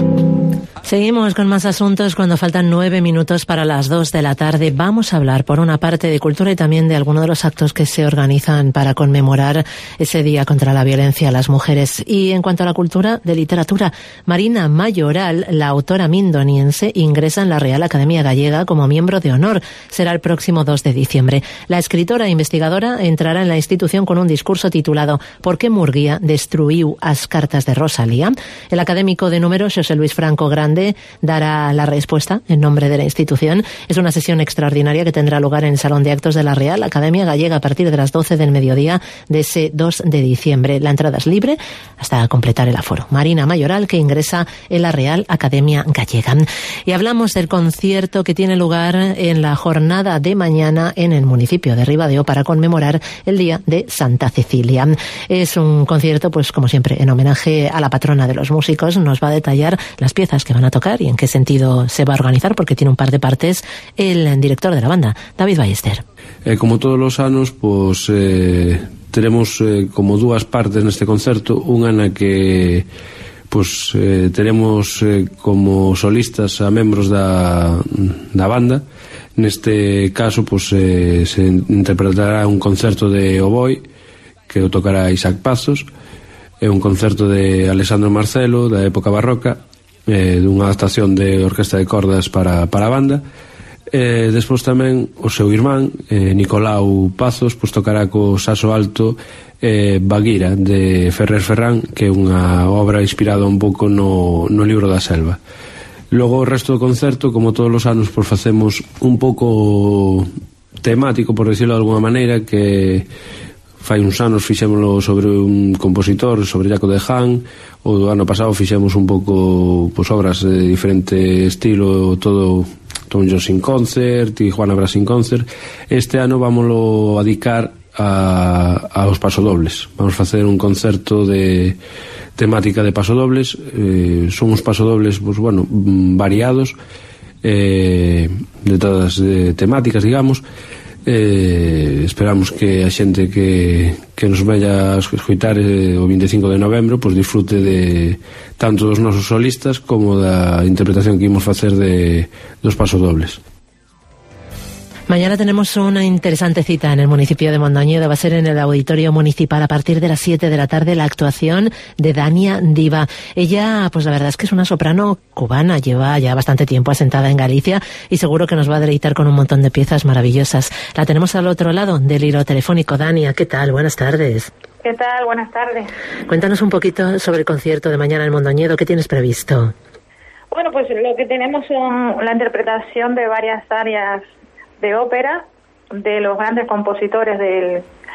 Seguimos con más asuntos cuando faltan nueve minutos para las dos de la tarde. Vamos a hablar, por una parte, de cultura y también de algunos de los actos que se organizan para conmemorar ese Día contra la Violencia a las Mujeres. Y en cuanto a la cultura, de literatura, Marina Mayoral, la autora mindoniense, ingresa en la Real Academia Gallega como miembro de honor. Será el próximo dos de diciembre. La escritora e investigadora entrará en la institución con un discurso titulado ¿Por qué Murguía destruiu as cartas de Rosalía? El académico de número, José Luis Franco Grande, dará la respuesta en nombre de la institución. Es una sesión extraordinaria que tendrá lugar en el Salón de Actos de la Real Academia Gallega a partir de las doce del mediodía de ese dos de diciembre. La entrada es libre hasta completar el aforo. Marina Mayoral, que ingresa en la Real Academia Gallega. Y hablamos del concierto que tiene lugar en la jornada de mañana en el municipio de Ribadeo para conmemorar el Día de Santa Cecilia. Es un concierto, pues como siempre, en homenaje a la patrona de los músicos. Nos va a detallar las piezas que van a tocar y en qué sentido se va a organizar, porque tiene un par de partes, el director de la banda, David Ballester. Eh, como todos los anos, pues eh, teremos eh, como dúas partes neste concerto, unha na que pues eh, teremos eh, como solistas a membros da, da banda. Neste caso pues eh, se interpretará un concerto de oboe que o tocará Isaac Pazos, é un concerto de Alessandro Marcelo da época barroca, eh, dunha adaptación de orquesta de cordas para, para a banda. Eh, despois tamén o seu irmán eh, Nicolau Pazos pues, tocará co saxo alto eh, Baguira de Ferrer Ferrán, que é unha obra inspirada un pouco no, no libro da selva. Logo o resto do concerto, como todos os anos, pues, facemos un pouco temático, por decirlo de alguna maneira, que fai uns anos fixémoslo sobre un compositor, sobre Jaco de Han. O ano pasado fixemos un pouco pues, obras de diferente estilo, todo Tom Jones in Concert e Juana Brás in Concert. Este ano vámoslo a dedicar a, aos pasodobles. Vamos facer un concerto de temática de pasodobles. Eh, son uns pasodobles pues, bueno, variados, eh, de todas de temáticas, digamos. Eh, esperamos que a xente que, que nos vaya a escoitar eh, o vinte e cinco de novembro pues disfrute de tanto dos nosos solistas como da interpretación que imos facer de, dos pasodobles. Mañana tenemos una interesante cita en el municipio de Mondoñedo. Va a ser en el auditorio municipal a partir de las siete de la tarde la actuación de Dania Diva. Ella, pues la verdad es que es una soprano cubana, lleva ya bastante tiempo asentada en Galicia y seguro que nos va a deleitar con un montón de piezas maravillosas. La tenemos al otro lado del hilo telefónico. Dania, ¿qué tal? Buenas tardes. ¿Qué tal? Buenas tardes. Cuéntanos un poquito sobre el concierto de mañana en Mondoñedo. ¿Qué tienes previsto? Bueno, pues lo que tenemos son la interpretación de varias áreas de ópera de los grandes compositores del,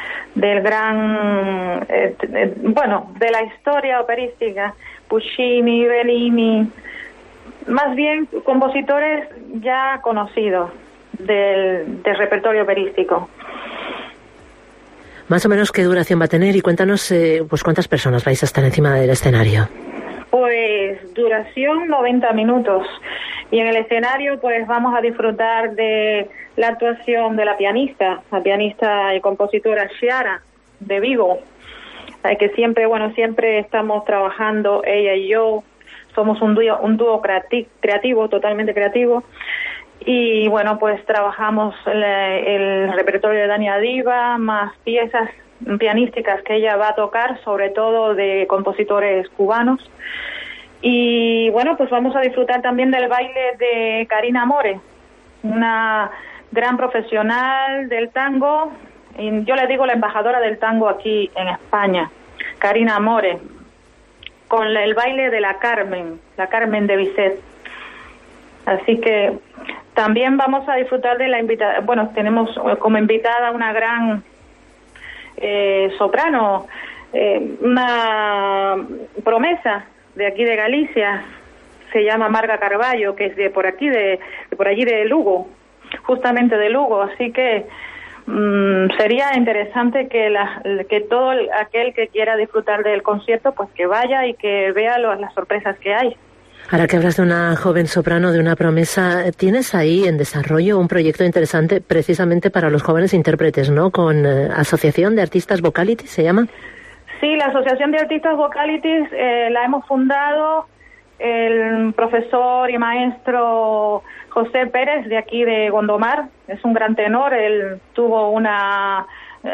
del gran, eh, eh, bueno, de la historia operística, Puccini, Bellini, más bien compositores ya conocidos del, del repertorio operístico. Más o menos, ¿qué duración va a tener? Y cuéntanos, eh, pues cuántas personas vais a estar encima del escenario. Pues duración noventa minutos. Y en el escenario pues vamos a disfrutar de la actuación de la pianista, la pianista y compositora Chiara de Vigo, que siempre, bueno, siempre estamos trabajando, ella y yo, somos un dúo, un dúo creati- creativo, totalmente creativo, y bueno, pues trabajamos el, el repertorio de Dania Diva, más piezas pianísticas que ella va a tocar, sobre todo de compositores cubanos. Y bueno, pues vamos a disfrutar también del baile de Karina More, una gran profesional del tango, y yo le digo la embajadora del tango aquí en España, Karina More, con el baile de la Carmen, la Carmen de Bizet. Así que también vamos a disfrutar de la invitada, bueno, tenemos como invitada una gran eh, soprano, eh, una promesa de aquí de Galicia, se llama Marga Carballo, que es de por aquí, de, de por allí de Lugo, justamente de Lugo, así que mmm, sería interesante que la, que todo el, aquel que quiera disfrutar del concierto, pues que vaya y que vea lo, las sorpresas que hay. Ahora que hablas de una joven soprano, de una promesa, tienes ahí en desarrollo un proyecto interesante precisamente para los jóvenes intérpretes, ¿no? Con eh, Asociación de Artistas Vocalities, ¿se llama? Sí, la Asociación de Artistas Vocalities eh, la hemos fundado el profesor y maestro José Pérez, de aquí de Gondomar. Es un gran tenor, él tuvo una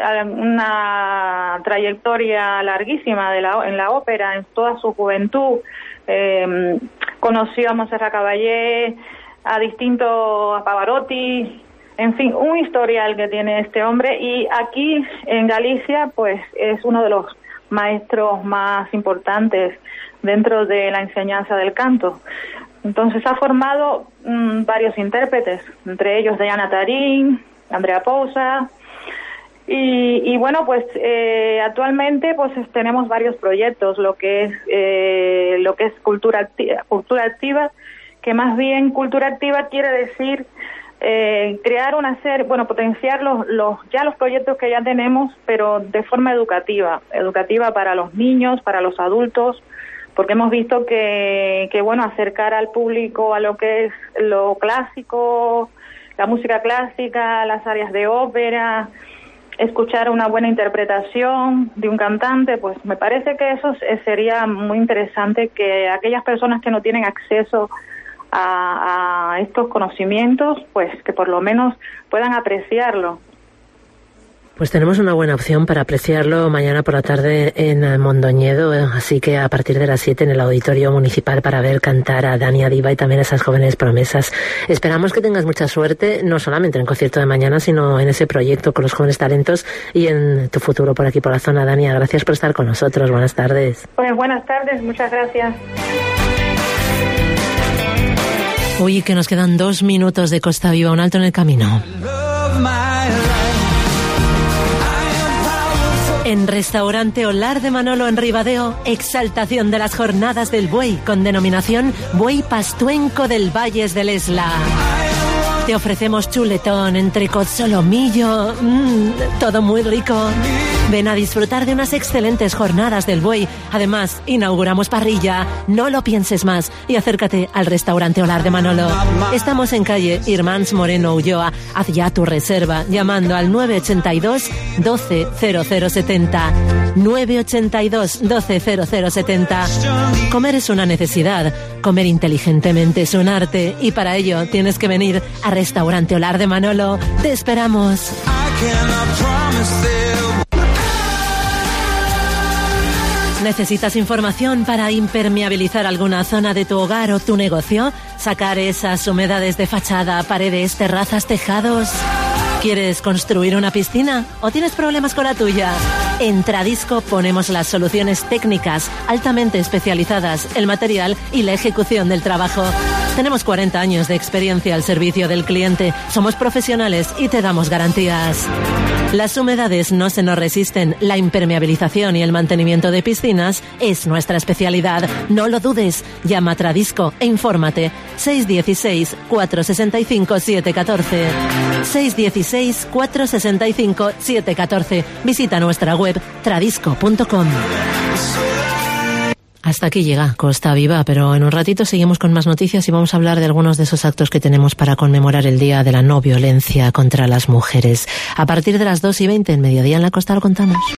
una trayectoria larguísima de la, en la ópera, en toda su juventud. Eh, conoció a Montserrat Caballé, a distintos, a Pavarotti, en fin, un historial que tiene este hombre, y aquí en Galicia pues es uno de los maestros más importantes dentro de la enseñanza del canto. Entonces ha formado mmm, varios intérpretes, entre ellos Diana Tarín, Andrea Pousa, y, y bueno, pues eh, actualmente pues tenemos varios proyectos, lo que es eh, lo que es cultura activa, cultura activa, que más bien cultura activa quiere decir eh, crear una serie, bueno, potenciar los, los ya los proyectos que ya tenemos, pero de forma educativa, educativa para los niños, para los adultos, porque hemos visto que, que bueno, acercar al público a lo que es lo clásico, la música clásica, las áreas de ópera, escuchar una buena interpretación de un cantante, pues me parece que eso sería muy interesante, que aquellas personas que no tienen acceso a, a estos conocimientos, pues que por lo menos puedan apreciarlo. Pues tenemos una buena opción para apreciarlo mañana por la tarde en Mondoñedo, así que a partir de las siete en el Auditorio Municipal para ver cantar a Dania Diva y también a esas jóvenes promesas. Esperamos que tengas mucha suerte, no solamente en el concierto de mañana, sino en ese proyecto con los jóvenes talentos y en tu futuro por aquí por la zona. Dania, gracias por estar con nosotros. Buenas tardes. Pues buenas tardes, muchas gracias. Uy, que nos quedan dos minutos de Costa Viva, un alto en el camino. En Restaurante Olar de Manolo en Ribadeo, exaltación de las jornadas del buey con denominación Buey Pastuenco del Valles del Esla. Te ofrecemos chuletón, entrecot, solomillo, mmm, todo muy rico. Ven a disfrutar de unas excelentes jornadas del buey. Además, inauguramos parrilla. No lo pienses más y acércate al Restaurante Olar de Manolo. Estamos en calle Irmáns Moreno Ulloa. Haz ya tu reserva llamando al nueve ochenta y dos, doce, cero cero setenta. nueve ochenta y dos, doce, cero cero setenta. Comer es una necesidad. Comer inteligentemente es un arte. Y para ello tienes que venir a Restaurante Olar de Manolo. Te esperamos. ¿Necesitas información para impermeabilizar alguna zona de tu hogar o tu negocio? ¿Sacar esas humedades de fachada, paredes, terrazas, tejados? ¿Quieres construir una piscina o tienes problemas con la tuya? En Tradisco ponemos las soluciones técnicas altamente especializadas, el material y la ejecución del trabajo. Tenemos cuarenta años de experiencia al servicio del cliente. Somos profesionales y te damos garantías. Las humedades no se nos resisten. La impermeabilización y el mantenimiento de piscinas es nuestra especialidad. No lo dudes. Llama a Tradisco e infórmate. seis uno seis, cuatro seis cinco, siete uno cuatro. seis uno seis, cuatro seis cinco, siete uno cuatro. Visita nuestra web tradisco punto com. Hasta aquí llega Costa Viva, pero en un ratito seguimos con más noticias y vamos a hablar de algunos de esos actos que tenemos para conmemorar el Día de la No Violencia contra las Mujeres. A partir de las dos y veinte en Mediodía en la Costa lo contamos.